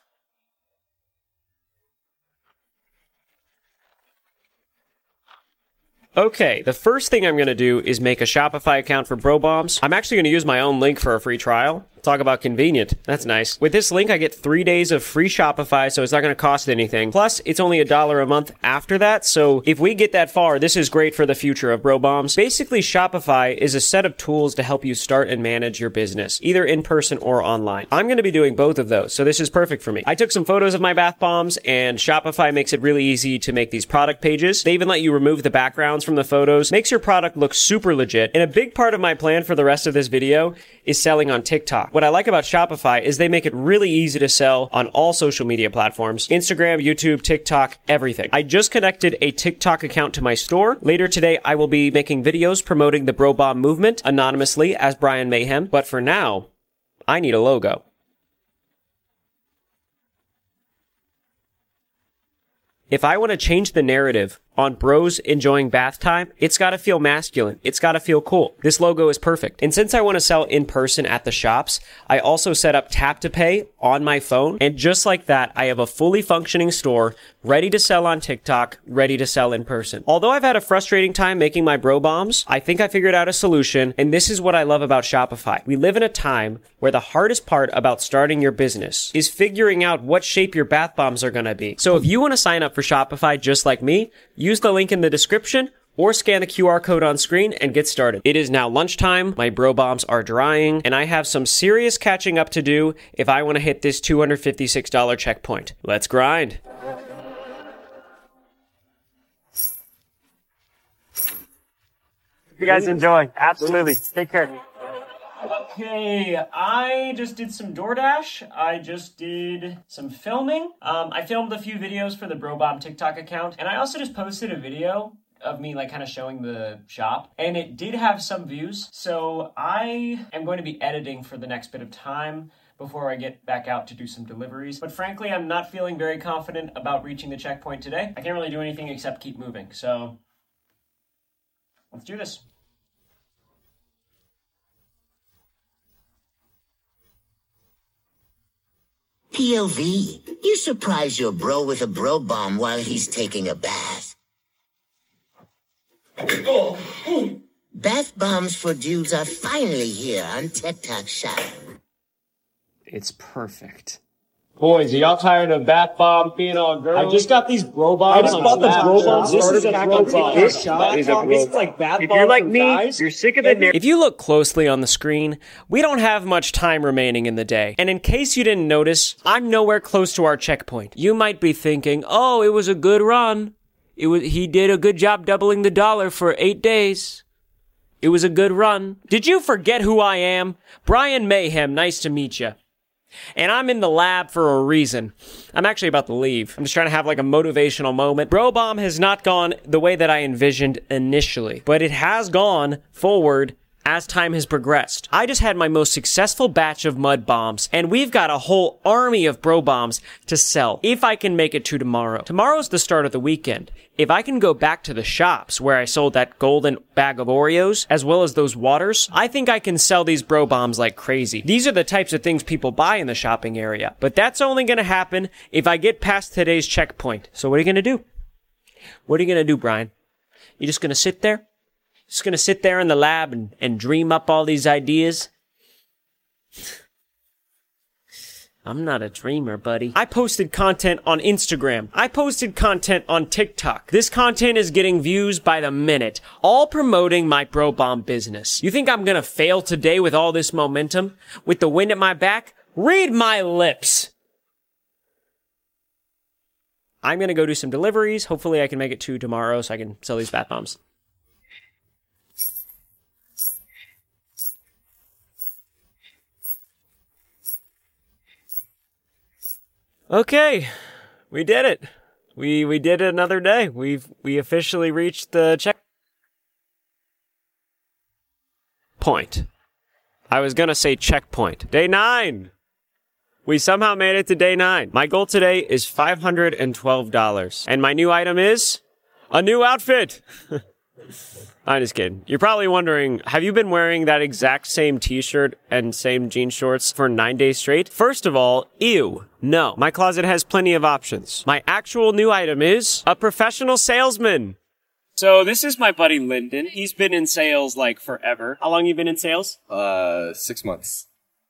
Okay, the first thing I'm going to do is make a Shopify account for Bro Bombs. I'm actually going to use my own link for a free trial. Talk about convenient. That's nice. With this link, I get 3 days of free Shopify, so it's not going to cost anything. Plus, it's only $1 a month after that, so if we get that far, this is great for the future of Bro Bombs. Basically, Shopify is a set of tools to help you start and manage your business, either in person or online. I'm going to be doing both of those, so this is perfect for me. I took some photos of my bath bombs, and Shopify makes it really easy to make these product pages. They even let you remove the backgrounds from the photos. Makes your product look super legit. And a big part of my plan for the rest of this video is selling on TikTok. What I like about Shopify is they make it really easy to sell on all social media platforms. Instagram, YouTube, TikTok, everything. I just connected a TikTok account to my store. Later today, I will be making videos promoting the Bro Bomb movement anonymously as Brian Mayhem. But for now, I need a logo. If I want to change the narrative on bros enjoying bath time, it's got to feel masculine. It's got to feel cool. This logo is perfect. And since I want to sell in person at the shops, I also set up tap to pay on my phone. And just like that, I have a fully functioning store ready to sell on TikTok, ready to sell in person. Although I've had a frustrating time making my bro bombs, I think I figured out a solution. And this is what I love about Shopify. We live in a time where the hardest part about starting your business is figuring out what shape your bath bombs are going to be. So if you want to sign up for Shopify just like me, use the link in the description or scan the QR code on screen and get started. It is now lunchtime, my bro bombs are drying, and I have some serious catching up to do if I want to hit this $256 checkpoint. Let's grind. You guys enjoy. Absolutely. Take care. Okay, I just did some DoorDash. I just did some filming. I filmed a few videos for the Bro Bomb TikTok account, and I also just posted a video of me like kind of showing the shop, and it did have some views. So I am going to be editing for the next bit of time before I get back out to do some deliveries. But frankly, I'm not feeling very confident about reaching the checkpoint today. I can't really do anything except keep moving. So let's do this. POV, you surprise your bro with a bro bomb while he's taking a bath. Bath bombs for dudes are finally here on TikTok Shop. It's perfect. Boys, are y'all tired of bath bomb being all girls? I just got these bro bombs. I just bought the bro bombs. This is a bro bomb. This is a bro bomb. Like bath if you're like me, guys, you're sick of the narrative. If you look closely on the screen, we don't have much time remaining in the day. And in case you didn't notice, I'm nowhere close to our checkpoint. You might be thinking, oh, it was a good run. He did a good job doubling the dollar for 8 days. It was a good run. Did you forget who I am? Brian Mayhem, nice to meet you. And I'm in the lab for a reason. I'm actually about to leave. I'm just trying to have like a motivational moment. Bro Bomb has not gone the way that I envisioned initially, but it has gone forward as time has progressed. I just had my most successful batch of mud bombs, and we've got a whole army of bro bombs to sell if I can make it to tomorrow. Tomorrow's the start of the weekend. If I can go back to the shops where I sold that golden bag of Oreos, as well as those waters, I think I can sell these bro bombs like crazy. These are the types of things people buy in the shopping area. But that's only gonna happen if I get past today's checkpoint. So what are you gonna do? What are you gonna do, Brian? You just gonna sit there? Just gonna sit there in the lab and dream up all these ideas? I'm not a dreamer, buddy. I posted content on Instagram. I posted content on TikTok. This content is getting views by the minute, all promoting my Bro Bomb business. You think I'm gonna fail today with all this momentum? With the wind at my back? Read my lips! I'm gonna go do some deliveries. Hopefully I can make it to tomorrow so I can sell these bath bombs. Okay, we did it. We did it another day. We officially reached the checkpoint. I was gonna say checkpoint. Day 9! We somehow made it to day 9. My goal today is $512. And my new item is a new outfit! I'm just kidding. You're probably wondering, have you been wearing that exact same t-shirt and same jean shorts for 9 days straight? First of all, ew. No. My closet has plenty of options. My actual new item is a professional salesman. So this is my buddy Lyndon. He's been in sales like forever. How long you been in sales? 6 months.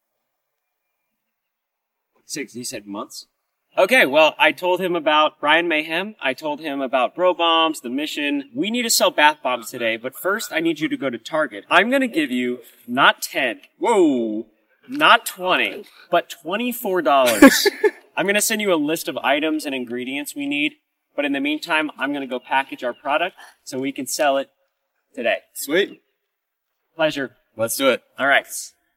6, he said months? Okay, well, I told him about Brian Mayhem. I told him about Bro Bombs, the mission. We need to sell bath bombs today, but first I need you to go to Target. I'm gonna give you not 10. Whoa! Not 20, but $24. I'm gonna send you a list of items and ingredients we need, but in the meantime, I'm gonna go package our product so we can sell it today. Sweet. Pleasure. Let's do it. All right.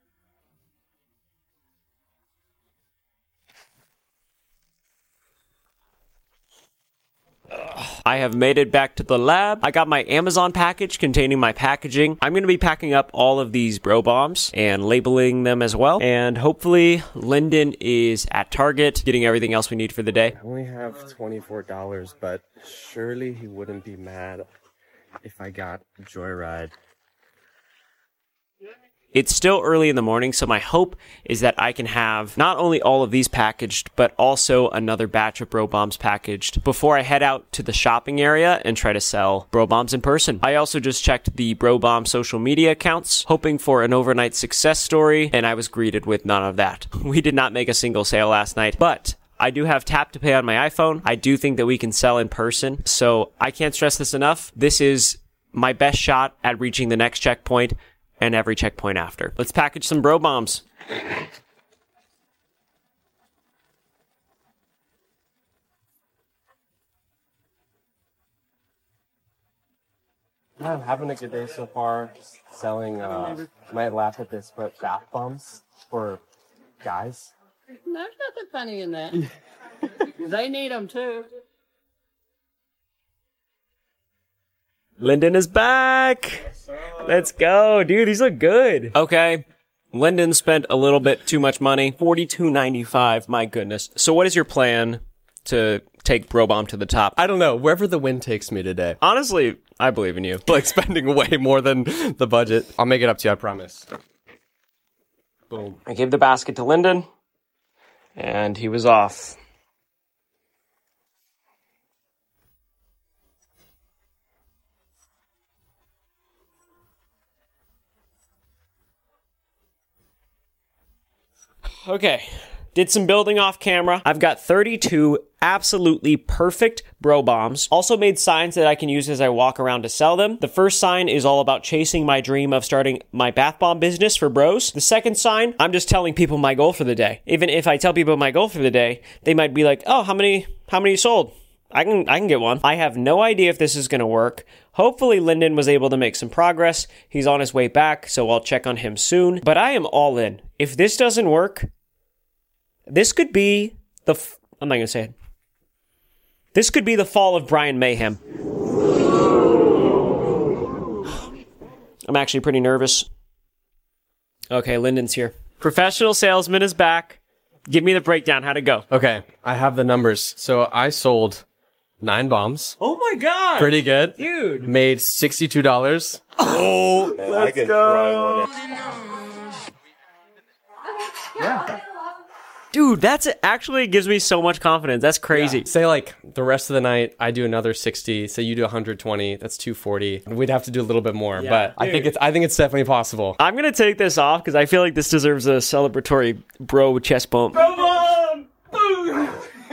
I have made it back to the lab. I got my Amazon package containing my packaging. I'm going to be packing up all of these Bro Bombs and labeling them as well. And hopefully Lyndon is at Target getting everything else we need for the day. I only have $24, but surely he wouldn't be mad if I got Joyride. It's still early in the morning, so my hope is that I can have not only all of these packaged, but also another batch of Bro Bombs packaged before I head out to the shopping area and try to sell Bro Bombs in person. I also just checked the Bro Bomb social media accounts, hoping for an overnight success story, and I was greeted with none of that. We did not make a single sale last night, but I do have tap to pay on my iPhone. I do think that we can sell in person, so I can't stress this enough. This is my best shot at reaching the next checkpoint and every checkpoint after. Let's package some Bro Bombs. I'm having a good day so far. Just selling my laugh at this, but bath bombs for guys. There's nothing funny in that. They need them too. Lyndon is back! Let's go. Dude, these look good. Okay. Lyndon spent a little bit too much money. $42.95. My goodness. So what is your plan to take Bro Bomb to the top? I don't know. Wherever the wind takes me today. Honestly, I believe in you. Like spending way more than the budget. I'll make it up to you, I promise. Boom. I gave the basket to Lyndon, and he was off. Okay. Did some building off camera. I've got 32 absolutely perfect bro bombs. Also made signs that I can use as I walk around to sell them. The first sign is all about chasing my dream of starting my bath bomb business for bros. The second sign, I'm just telling people my goal for the day. Even if I tell people my goal for the day, they might be like, oh, how many you sold? I can get one. I have no idea if this is going to work. Hopefully Lyndon was able to make some progress. He's on his way back, so I'll check on him soon. But I am all in. If this doesn't work, this could be I'm not going to say it. This could be the fall of Brian Mayhem. I'm actually pretty nervous. Okay, Lyndon's here. Professional salesman is back. Give me the breakdown. How'd it go? Okay, I have the numbers. So I sold 9 bombs. Oh my god! Pretty good. Dude. Made $62. Oh, let's go. Yeah. Dude, that's actually gives me so much confidence. That's crazy. Yeah. Say like the rest of the night, I do another 60. Say you do 120. That's 240. We'd have to do a little bit more, but I think it's definitely possible. I'm gonna take this off because I feel like this deserves a celebratory bro chest bump. Bro bump! Boom!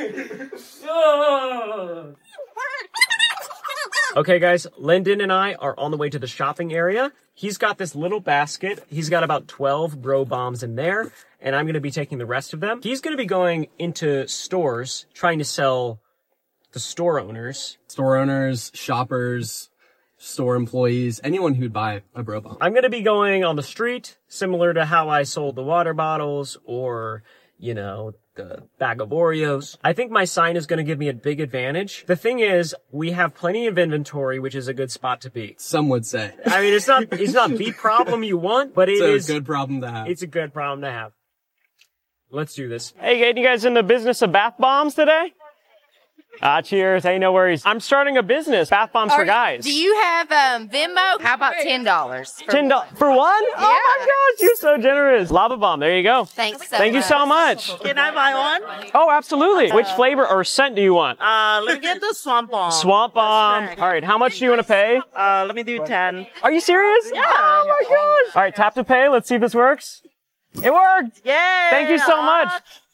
Okay, guys, Lyndon and I are on the way to the shopping area. He's got this little basket. He's got about 12 bro bombs in there, and I'm going to be taking the rest of them. He's going to be going into stores, trying to sell to store owners. Store owners, shoppers, store employees, anyone who'd buy a bro bomb. I'm going to be going on the street, similar to how I sold the water bottles or, you know, the bag of Oreos. I think my sign is going to give me a big advantage. The thing is, we have plenty of inventory, which is a good spot to be. Some would say. I mean, it's not the problem you want, but it's a good problem to have. It's a good problem to have. Let's do this. Hey, you guys in the business of bath bombs today? Cheers. Hey, no worries. I'm starting a business, bath bombs for guys. Do you have Venmo? How about $10? $10 for one? Yeah. Oh my gosh, you're so generous. Lava bomb. There you go. Thanks Thank you so much. Can I buy one? Oh, absolutely. Which flavor or scent do you want? Let me get the swamp bomb. Swamp bomb. All right, how much do you want to pay? Let me do 10. Are you serious? Yeah. Oh my gosh. All right, tap to pay. Let's see if this works. It worked. Yay. Thank you so much.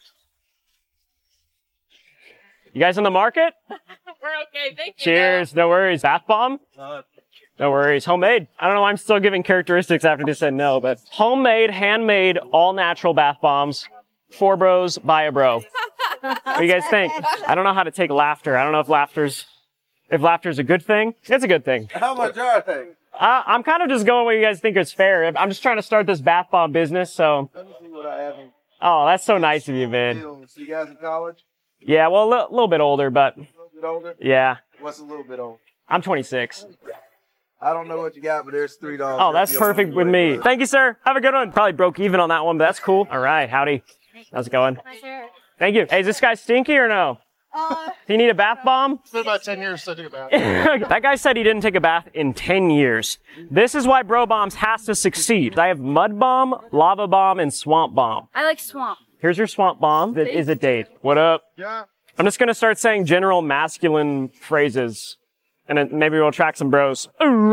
You guys in the market? We're okay. Thank you. Cheers. No worries. Bath bomb? No worries. Homemade. I don't know why I'm still giving characteristics after they said no, but homemade, handmade, all natural bath bombs. 4 bros, buy a bro. What do you guys think? I don't know how to take laughter. I don't know if laughter's a good thing. It's a good thing. How much are they? I'm kind of just going where you guys think is fair. I'm just trying to start this bath bomb business, so. Let me see what I have. Oh, that's so nice of you, man. So you guys in college? Yeah, well, a little bit older, but. A little bit older? Yeah. What's a little bit older? I'm 26. I don't know what you got, but there's $3. Oh, that's perfect with me. Thank you, sir. Have a good one. Probably broke even on that one, but that's cool. All right, howdy. How's it going? Thank you. Hey, is this guy stinky or no? Do you need a bath bomb? It's been about 10 years to take a bath. That guy said he didn't take a bath in 10 years. This is why Bro Bombs has to succeed. I have Mud Bomb, Lava Bomb, and Swamp Bomb. I like swamp. Here's your Swamp Bomb. That is a date. What up? Yeah. I'm just going to start saying general masculine phrases, and then maybe we'll attract some bros.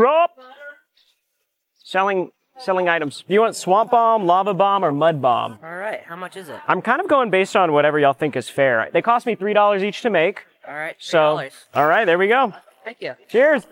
Selling items. Do you want Swamp Bomb, Lava Bomb, or Mud Bomb? All right. How much is it? I'm kind of going based on whatever y'all think is fair. They cost me $3 each to make. All right. $3. So, all right, there we go. Thank you. Cheers.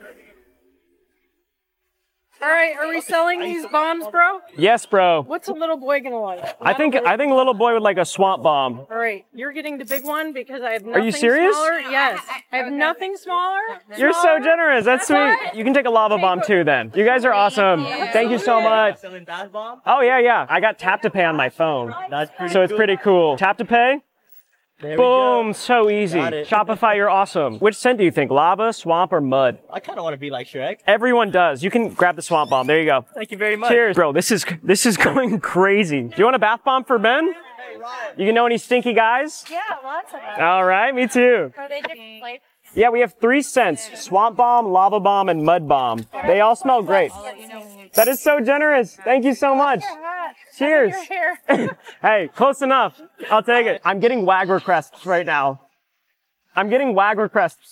All right, are we selling these bombs, bro? Yes, bro. What's a little boy gonna like? I think little boy would like a Swamp Bomb. All right, you're getting the big one because I have nothing Are you serious? smaller. Yes, I have nothing smaller. You're so generous. That's sweet. You can take a Lava Bomb too then. You guys are awesome. Thank you so much. Oh, yeah. I got Tap to Pay on my phone. So it's pretty cool. Tap to Pay? Boom, so easy. Shopify, you're awesome. Which scent do you think? Lava, swamp, or mud? I kind of want to be like Shrek. Everyone does. You can grab the Swamp Bomb. There you go. Thank you very much. Cheers. Bro, this is going crazy. Do you want a bath bomb for Ben? You can know any stinky guys? Yeah, lots of them. All right, me too. Are they different flavors? Yeah, we have 3 scents. Swamp Bomb, Lava Bomb, and Mud Bomb. They all smell great. That is so generous. Thank you so much. Cheers. Hey, close enough. I'll take it. I'm getting WAG requests right now.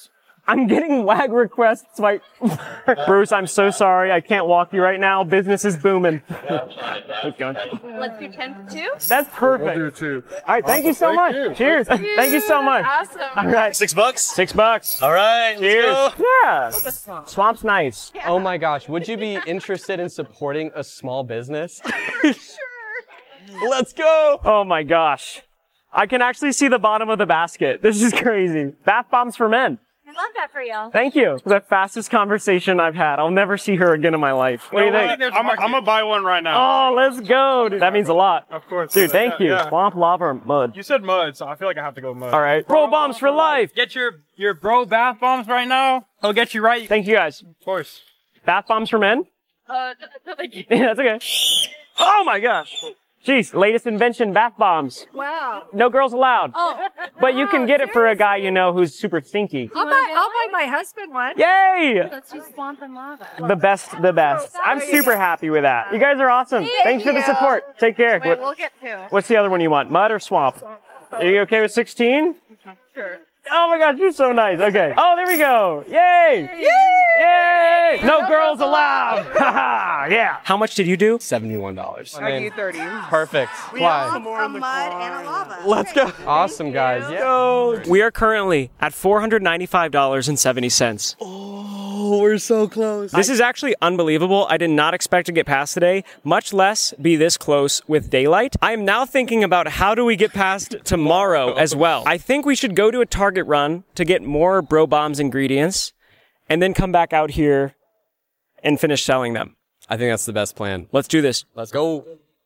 I'm getting WAG requests. Bruce, I'm so sorry. I can't walk you right now. Business is booming. Let's go. Let's do 10 for 2. That's perfect. We'll do 2. All right, thank you so much. Cheers. Thank you so much. Awesome. All right. $6? $6. All right, Cheers. let's go. Yeah. Swamp's nice. Oh my gosh, would you be interested in supporting a small business? Let's go. Oh my gosh. I can actually see the bottom of the basket. This is crazy. Bath bombs for men. I love that for y'all. Thank you. It's the fastest conversation I've had. I'll never see her again in my life. What do you think? I'm gonna buy one right now. Oh, let's go. Dude, that means a lot. Of course. Dude, thank you. Yeah. Swamp, lava, or mud? You said mud, so I feel like I have to go mud. All right. Bro bombs for life. Get your bro bath bombs right now. He'll get you right. Thank you guys. Of course. Bath bombs for men? No, thank you. Yeah, that's okay. Oh my gosh. Jeez, latest invention, bath bombs. Wow. No girls allowed. Oh. But you can get it for a guy you know who's super stinky. I'll buy my husband one. Yay! Let's do swamp and lava. The best. I'm super happy with that. You guys are awesome. Thanks for the support. Take care. Wait, we'll get to it. What's the other one you want? Mud or swamp? Are you okay with 16? Sure. Oh my gosh, you're so nice. Okay. Oh, there we go. Yay! Yay! No girls allowed. Haha. Yeah. How much did you do? $71. I do 30. Perfect. Fly. A mud and a lava. Let's go. Awesome, guys. Yeah. We are currently at $495.70. Oh, we're so close. This is actually unbelievable. I did not expect to get past today, much less be this close with daylight. I am now thinking about how do we get past tomorrow as well. I think we should go to a Target run to get more Bro Bombs ingredients and then come back out here and finish selling them. I think that's the best plan. Let's do this. Let's go.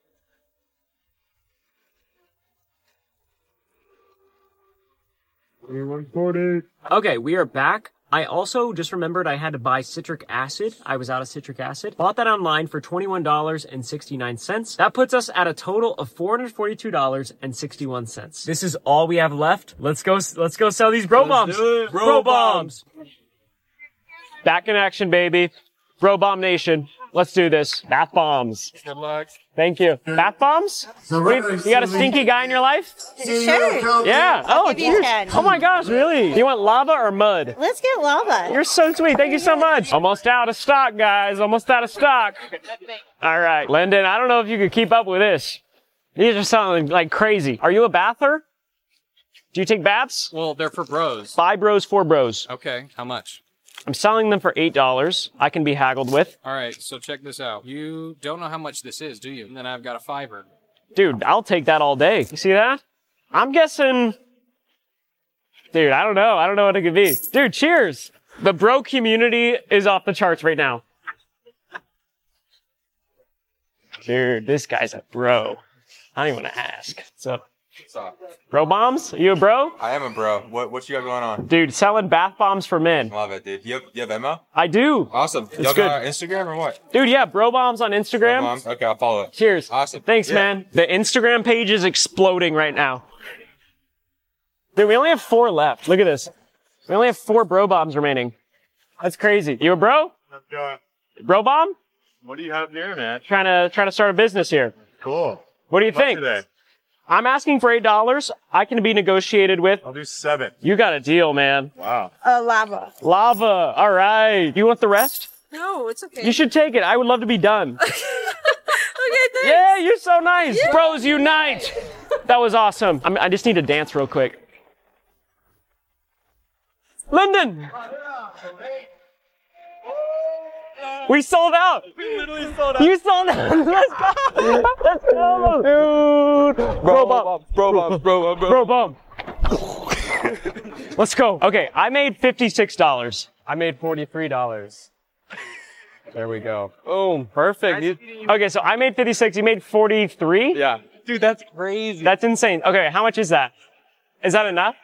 Okay, we are back. I also just remembered I had to buy citric acid. I was out of citric acid. Bought that online for $21.69. That puts us at a total of $442.61. This is all we have left. Let's go sell these Bro Bombs. Bro Bombs. Back in action, baby. Bro Bomb Nation. Let's do this. Bath bombs. Good luck. Thank you. Bath bombs? You got a stinky guy in your life? Sure. Yeah. I'll give you cheers. 10. Oh my gosh, really? Do you want lava or mud? Let's get lava. You're so sweet. Thank you so much. Almost out of stock, guys. Almost out of stock. All right. Lyndon, I don't know if you could keep up with this. These are sounding like crazy. Are you a bather? Do you take baths? Well, they're for bros. 5 bros, 4 bros. Okay, how much? I'm selling them for $8. I can be haggled with. All right, so check this out. You don't know how much this is, do you? And then I've got a $5. Dude, I'll take that all day. You see that? I'm guessing... Dude, I don't know. I don't know what it could be. Dude, cheers. The bro community is off the charts right now. Dude, this guy's a bro. I don't even want to ask. What's up? What's up? Bro bombs? Are you a bro? I am a bro. What you got going on? Dude, selling bath bombs for men. Love it, dude. You have Venmo? I do. Awesome. It's You good. have Instagram or what? Dude, yeah, bro bombs on Instagram. Bro Bombs? Okay, I'll follow it. Cheers. Awesome. Thanks, Yeah. man. The Instagram page is exploding right now. Dude, we only have 4 left. Look at this. We only have 4 bro bombs remaining. That's crazy. You a bro? Let's go. Bro bomb? What do you have there, man? Trying to start a business here. Cool. What do you think? Today? I'm asking for $8. I can be negotiated with. I'll do 7. You got a deal, man. Wow. Lava. Lava. All right. You want the rest? No, it's okay. You should take it. I would love to be done. Okay, thanks. Yeah, you're so nice. Yeah. Bros unite. That was awesome. I just need to dance real quick. Lyndon. We sold out. We literally sold out. You sold out. Let's go. Let's go. Dude. Bro bomb. Bro Bombs, bro, Bro bomb. Let's go. Okay, I made $56. I made $43. There we go. Boom. Perfect. Okay, so I made 56. You made 43? Yeah. Dude, that's crazy. That's insane. Okay, how much is that? Is that enough?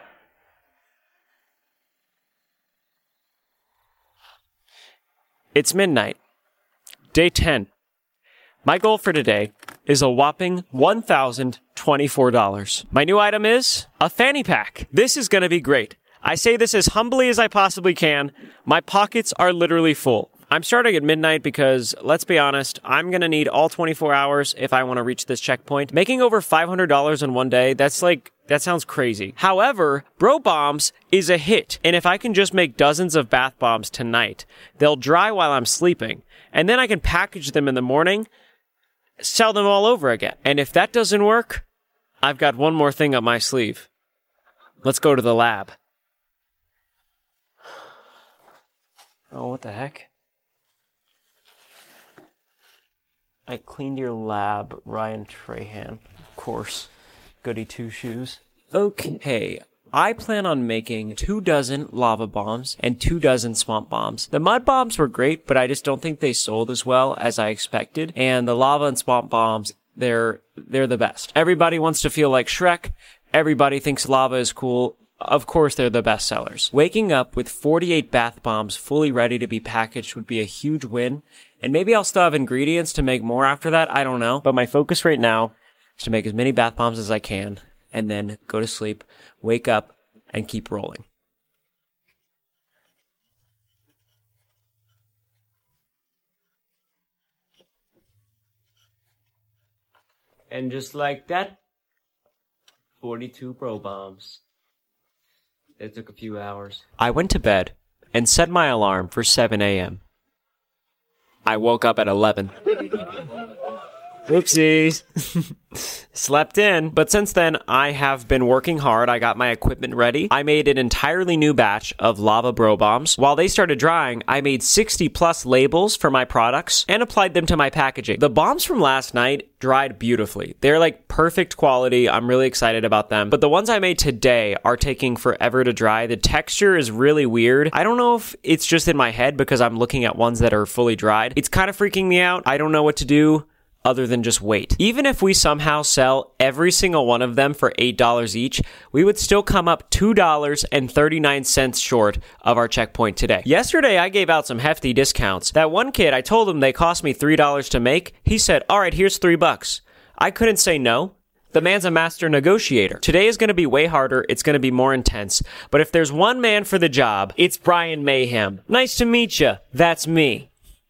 It's midnight. Day 10. My goal for today is a whopping $1,024. My new item is a fanny pack. This is going to be great. I say this as humbly as I possibly can. My pockets are literally full. I'm starting at midnight because, let's be honest, I'm going to need all 24 hours if I want to reach this checkpoint. Making over $500 in one day, that sounds crazy. However, Bro Bombs is a hit, and if I can just make dozens of bath bombs tonight, they'll dry while I'm sleeping, and then I can package them in the morning, sell them all over again. And if that doesn't work, I've got one more thing up my sleeve. Let's go to the lab. Oh, what the heck? I cleaned your lab, Ryan Trahan. Of course. Goody two shoes. Okay. I plan on making 24 lava bombs and 24 swamp bombs. The mud bombs were great, but I just don't think they sold as well as I expected. And the lava and swamp bombs, they're the best. Everybody wants to feel like Shrek. Everybody thinks lava is cool. Of course, they're the best sellers. Waking up with 48 bath bombs fully ready to be packaged would be a huge win. And maybe I'll still have ingredients to make more after that. I don't know. But my focus right now is to make as many bath bombs as I can and then go to sleep, wake up, and keep rolling. And just like that, 42 Bro Bombs. It took a few hours. I went to bed and set my alarm for 7 a.m. I woke up at 11. Oopsies. Slept in. But since then, I have been working hard. I got my equipment ready. I made an entirely new batch of lava Bro Bombs. While they started drying, I made 60 plus labels for my products and applied them to my packaging. The bombs from last night dried beautifully. They're like perfect quality. I'm really excited about them. But the ones I made today are taking forever to dry. The texture is really weird. I don't know if it's just in my head because I'm looking at ones that are fully dried. It's kind of freaking me out. I don't know what to do other than just wait. Even if we somehow sell every single one of them for $8 each, we would still come up $2.39 short of our checkpoint today. Yesterday, I gave out some hefty discounts. That one kid, I told him they cost me $3 to make. He said, all right, here's $3. I couldn't say no. The man's a master negotiator. Today is going to be way harder. It's going to be more intense. But if there's one man for the job, it's Brian Mayhem. Nice to meet you. That's me.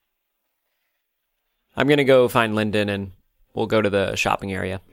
I'm going to go find Lyndon and we'll go to the shopping area.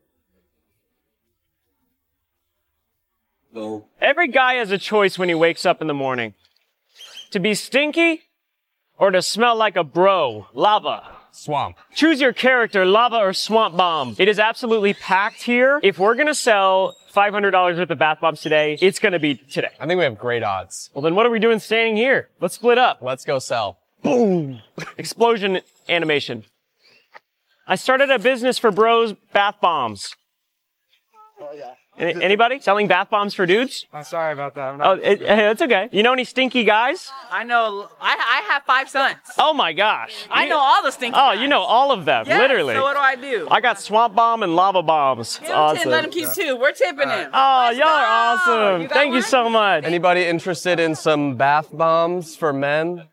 No. Every guy has a choice when he wakes up in the morning. To be stinky or to smell like a bro. Lava. Swamp. Choose your character, lava or swamp bomb. It is absolutely packed here. If we're going to sell $500 worth of bath bombs today, it's going to be today. I think we have great odds. Well, then what are we doing standing here? Let's split up. Let's go sell. Boom. Explosion animation. I started a business for bros bath bombs. Oh, yeah. Anybody selling bath bombs for dudes? I'm sorry about that. It's okay. You know any stinky guys? I know. I have 5 sons. Oh my gosh. I know all the stinky guys. You know all of them, Yes, literally. So what do I do? I got swamp bomb and lava bombs. It's awesome. Let him keep 2. We're tipping him. Oh, y'all are awesome. Thank you so much. Anybody interested in some bath bombs for men?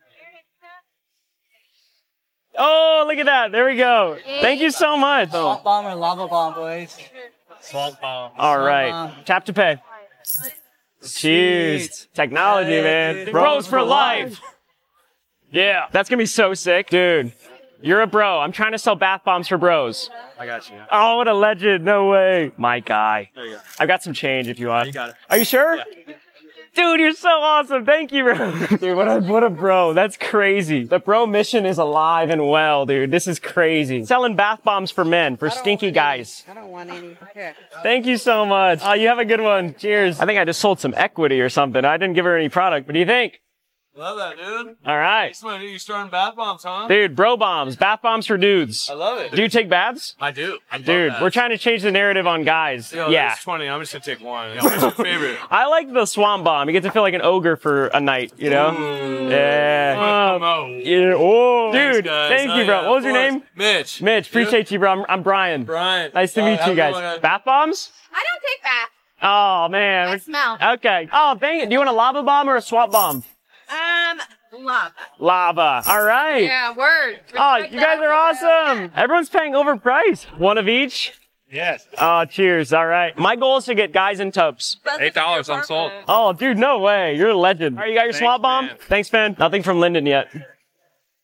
Oh, look at that. There we go. Thank you so much. Swamp bomb or lava bomb, boys? Swamp bomb. All right. Tap to pay. Cheers. Technology, man. Bros for life. Yeah. That's going to be so sick. Dude, you're a bro. I'm trying to sell bath bombs for bros. I got you. Oh, what a legend. No way. My guy. There you go. I've got some change if you want. You got it. Are you sure? Yeah. Dude, you're so awesome. Thank you, bro. Dude, what a bro. That's crazy. The bro mission is alive and well, dude. This is crazy. Selling bath bombs for men, for stinky guys. I don't want any. Here. Thank you so much. Oh, you have a good one. Cheers. I think I just sold some equity or something. I didn't give her any product. What do you think? Love that, dude. All right. You starting bath bombs, huh? Dude, bro bombs, bath bombs for dudes. I love it. Do you take baths? I do. Dude, we're trying to change the narrative on guys. Yo, yeah. That's 20. I'm just going to take one. Yo, what's your favorite? I like the swamp bomb. You get to feel like an ogre for a night, you know? Ooh. Yeah. Yeah. Oh, dude, thank you, bro. What was your name? Mitch. Mitch, appreciate you, bro. I'm Brian. Brian. Nice to meet you guys. Bath bombs? I don't take bath. Oh, man. I smell. Okay. Oh, dang it. Do you want a lava bomb or a swamp bomb? Lava. Lava. All right. Yeah, word. Oh, you guys are awesome. Everyone's paying overpriced. One of each? Yes. Oh, cheers. All right. My goal is to get guys in tubs. $8. I'm sold. Oh, dude, no way. You're a legend. All right, you got your swamp bomb? man. Thanks, man. Nothing from Lyndon yet.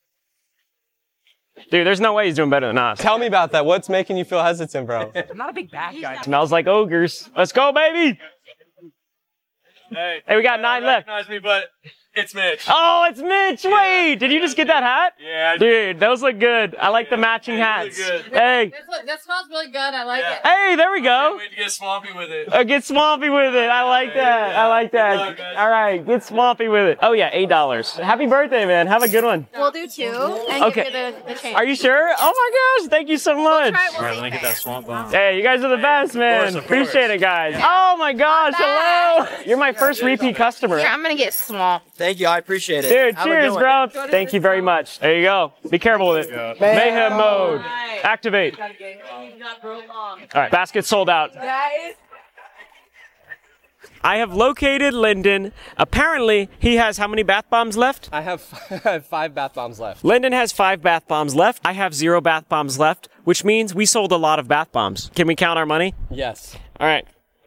Dude, there's no way he's doing better than us. Tell me about that. What's making you feel hesitant, bro? I'm not a big bath guy. Smells like ogres. Let's go, baby. Hey, we got 9 left. Recognize me, but it's Mitch. Oh, it's Mitch. Wait, did you just get that hat? Yeah. Dude, those look good. I like the matching hats. Hey. That smells really good. I like it. Hey, there we go. Wait to get swampy with it. Get swampy with it. I like that. I like that. All right, get swampy with it. Oh yeah, $8. Happy birthday, man. Have a good one. We'll do 2 and Okay. give you the change. Are you sure? Oh my gosh, thank you so much. All right, let me get that swamp bomb. Hey, you guys are the best, man. Of course. Appreciate it, guys. Oh my gosh, hello. You're my first repeat customer. Here, I'm gonna get swamped. Thank you. I appreciate it. Dude, Have a cheers, good one. bro. Thank you very much. There you go. Be careful with it. Mayhem mode. Activate. All right, basket sold out. Guys. I have located Lyndon. Apparently, he has how many bath bombs left? I have 5 bath bombs left. Lyndon has 5 bath bombs left. I have 0 bath bombs left, which means we sold a lot of bath bombs. Can we count our money? Yes. All right.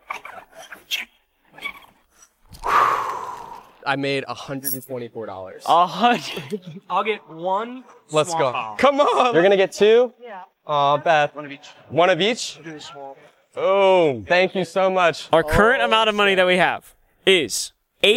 I made $124. 100. I'll get 1. Let's swamp go. bomb. Come on. You're gonna get 2? Yeah. Oh, Beth. 1 of each. 1 of each? Boom. Thank you so much. Our current amount of money that we have is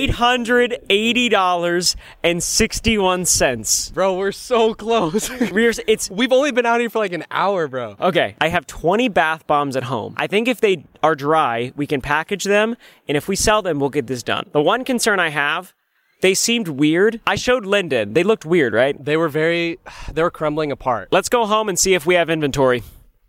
$880.61. Bro, we're so close. We've only been out here for like an hour, bro. Okay, I have 20 bath bombs at home. I think if they are dry, we can package them, and if we sell them, we'll get this done. The one concern I have, they seemed weird. I showed Lyndon. They looked weird, right? They were crumbling apart. Let's go home and see if we have inventory.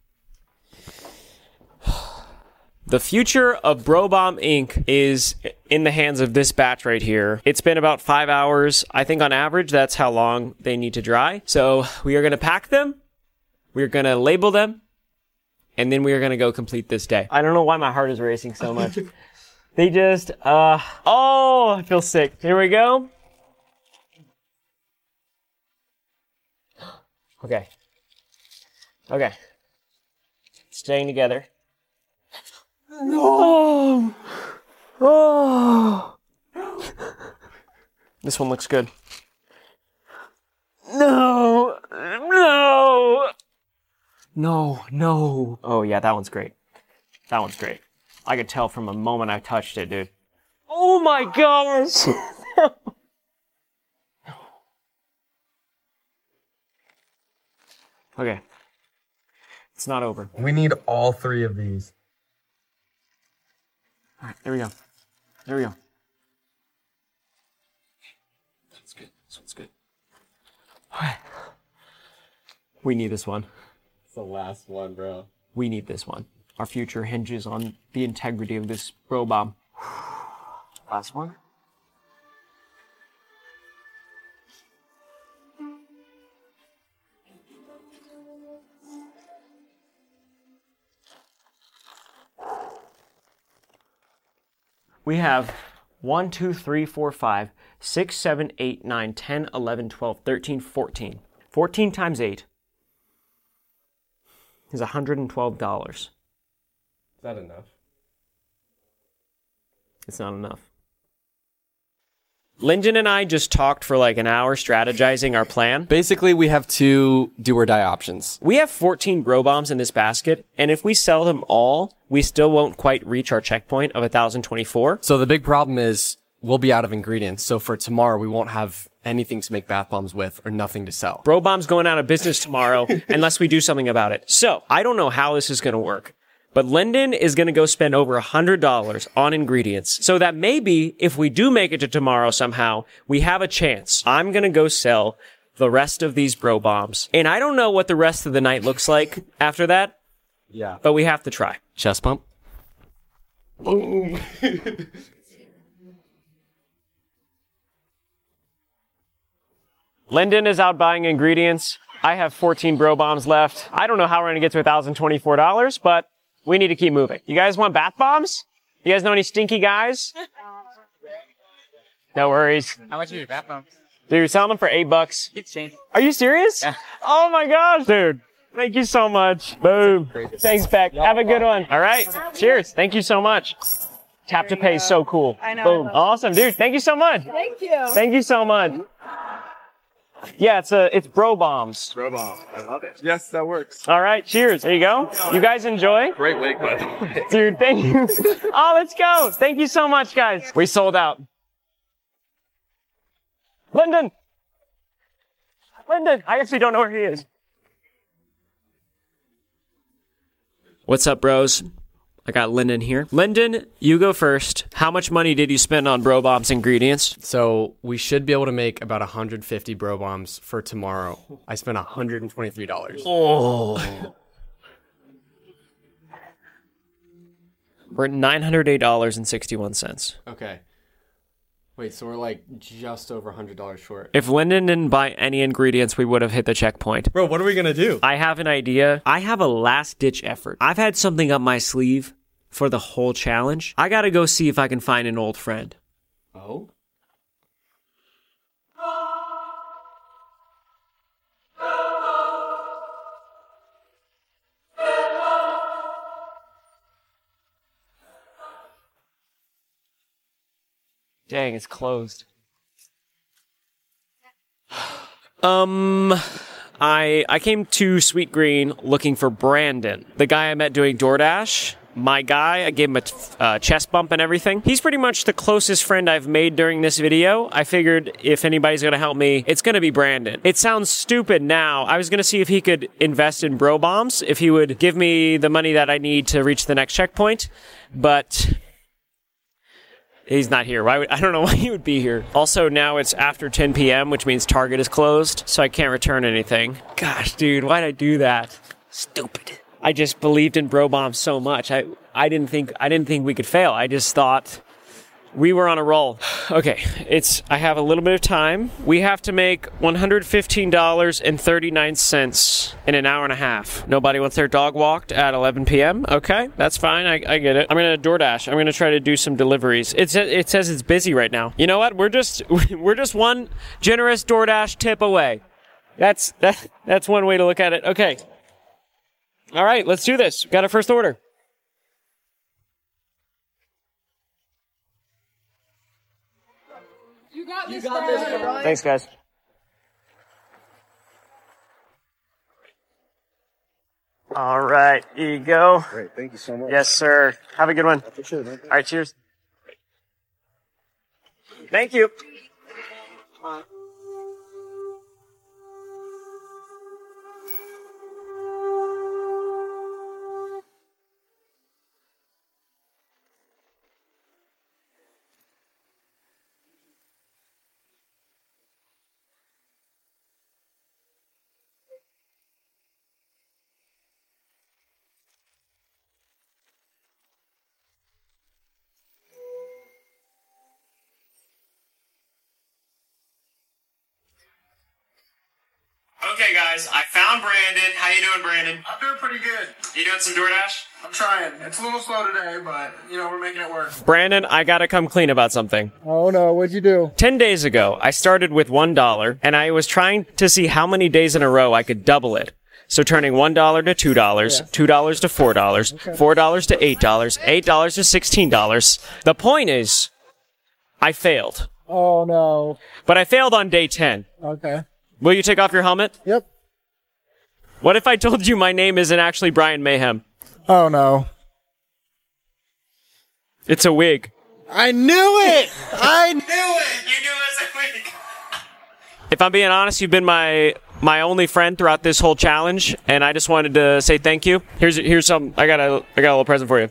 The future of Bro Bomb Inc. is in the hands of this batch right here. It's been about 5 hours. I think on average, that's how long they need to dry. So we are going to pack them. We're going to label them. And then we are going to go complete this day. I don't know why my heart is racing so much. They just, oh, I feel sick. Here we go. Okay. Okay. Staying together. No. Oh. This one looks good. No. No. No. No. Oh, yeah, that one's great. That one's great. I could tell from the moment I touched it, dude. Oh my gosh. Okay. It's not over. We need all 3 of these. All right, there we go. There we go. This one's good. This one's good. All right. We need this one. It's the last one, bro. We need this one. Our future hinges on the integrity of this Bro Bomb. Last one. We have 1, 2, 3, 4, 5, 6, 7, 8, 9, 10, 11, 12, 13, 14. 14 times 8 is $112. Is that enough? It's not enough. Lyndon and I just talked for like an hour strategizing our plan. Basically, we have 2 do or die options. We have 14 Bro Bombs in this basket, and if we sell them all, we still won't quite reach our checkpoint of 1,024. So the big problem is we'll be out of ingredients. So for tomorrow, we won't have anything to make bath bombs with or nothing to sell. Bro Bomb's going out of business tomorrow unless we do something about it. So I don't know how this is going to work. But Lyndon is going to go spend over $100 on ingredients so that maybe if we do make it to tomorrow somehow, we have a chance. I'm going to go sell the rest of these Bro Bombs. And I don't know what the rest of the night looks like after that. Yeah. But we have to try. Chest pump. Lyndon is out buying ingredients. I have 14 Bro Bombs left. I don't know how we're going to get to $1,024, but we need to keep moving. You guys want bath bombs? You guys know any stinky guys? No worries. How much are your bath bombs? Dude, you're selling them for $8. It's changed. Are you serious? Yeah. Oh my gosh, dude. Thank you so much. Boom. Thanks, Beck. Have a good one. All right. Cheers. Thank you so much. Tap to pay is so cool. I know. Boom. Awesome, dude. Thank you so much. Thank you. Thank you so much. Yeah, it's Bro Bombs. Bro bomb. I love it. Yes, that works. All right, cheers. There you go. You guys enjoy? Great wig, by the way. Dude, thank you. Oh, let's go. Thank you so much, guys. We sold out. Lyndon! I actually don't know where he is. What's up, bros? I got Lyndon here. Lyndon, you go first. How much money did you spend on Bro Bombs ingredients? So we should be able to make about 150 Bro Bombs for tomorrow. I spent $123. Oh. We're at $908.61. Okay. Wait, so we're like just over $100 short. If Lyndon didn't buy any ingredients, we would have hit the checkpoint. Bro, what are we going to do? I have an idea. I have a last-ditch effort. I've had something up my sleeve for the whole challenge. I gotta go see if I can find an old friend. Oh? Dang, it's closed. I came to Sweet Green looking for Brandon, the guy I met doing DoorDash. My guy, I gave him a chest bump and everything. He's pretty much the closest friend I've made during this video. I figured if anybody's gonna help me, it's gonna be Brandon. It sounds stupid now. I was gonna see if he could invest in Bro Bombs, if he would give me the money that I need to reach the next checkpoint, but he's not here. I don't know why he would be here. Also, now it's after 10 p.m., which means Target is closed, so I can't return anything. Gosh, dude, why'd I do that? Stupid. I just believed in Bro Bombs so much. I didn't think we could fail. I just thought we were on a roll. Okay, I have a little bit of time. We have to make $115.39 in an hour and a half. Nobody wants their dog walked at 11 p.m. Okay, that's fine. I get it. I'm gonna DoorDash. I'm gonna try to do some deliveries. It says it's busy right now. You know what? We're just one generous DoorDash tip away. That's one way to look at it. Okay. All right, let's do this. Got our first order. You got this, Brian. Thanks, guys. All right, here you go. Great, thank you so much. Yes, sir. Have a good one. Sure, man. All right, cheers. Thank you. Okay, guys, I found Brandon. How you doing, Brandon? I'm doing pretty good. You doing some DoorDash? I'm trying. It's a little slow today, but, we're making it work. Brandon, I gotta come clean about something. Oh no, what'd you do? 10 days ago, I started with $1, and I was trying to see how many days in a row I could double it. So turning $1 to $2, $2 to $4, $4 to $8, $8 to $16. The point is, I failed. Oh no. But I failed on day 10. Okay. Will you take off your helmet? Yep. What if I told you my name isn't actually Brian Mayhem? Oh no. It's a wig. I knew it! I knew it! You knew it was a wig. If I'm being honest, you've been my only friend throughout this whole challenge, and I just wanted to say thank you. Here's some. I got a little present for you.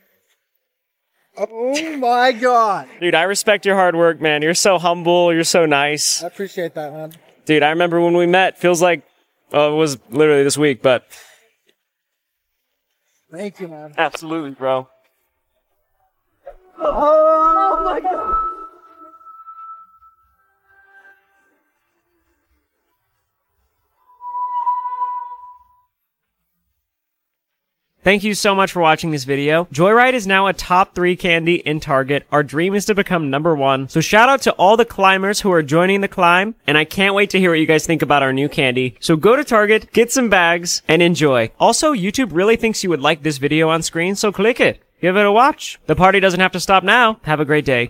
Oh my god. Dude, I respect your hard work, man. You're so humble. You're so nice. I appreciate that, man. Dude, I remember when we met. Feels like, it was literally this week, but. Thank you, man. Absolutely, bro. Oh my god. Thank you so much for watching this video. Joyride is now a top 3 candy in Target. Our dream is to become #1. So shout out to all the climbers who are joining the climb, and I can't wait to hear what you guys think about our new candy. So go to Target, get some bags, and enjoy. Also, YouTube really thinks you would like this video on screen, so click it. Give it a watch. The party doesn't have to stop now. Have a great day.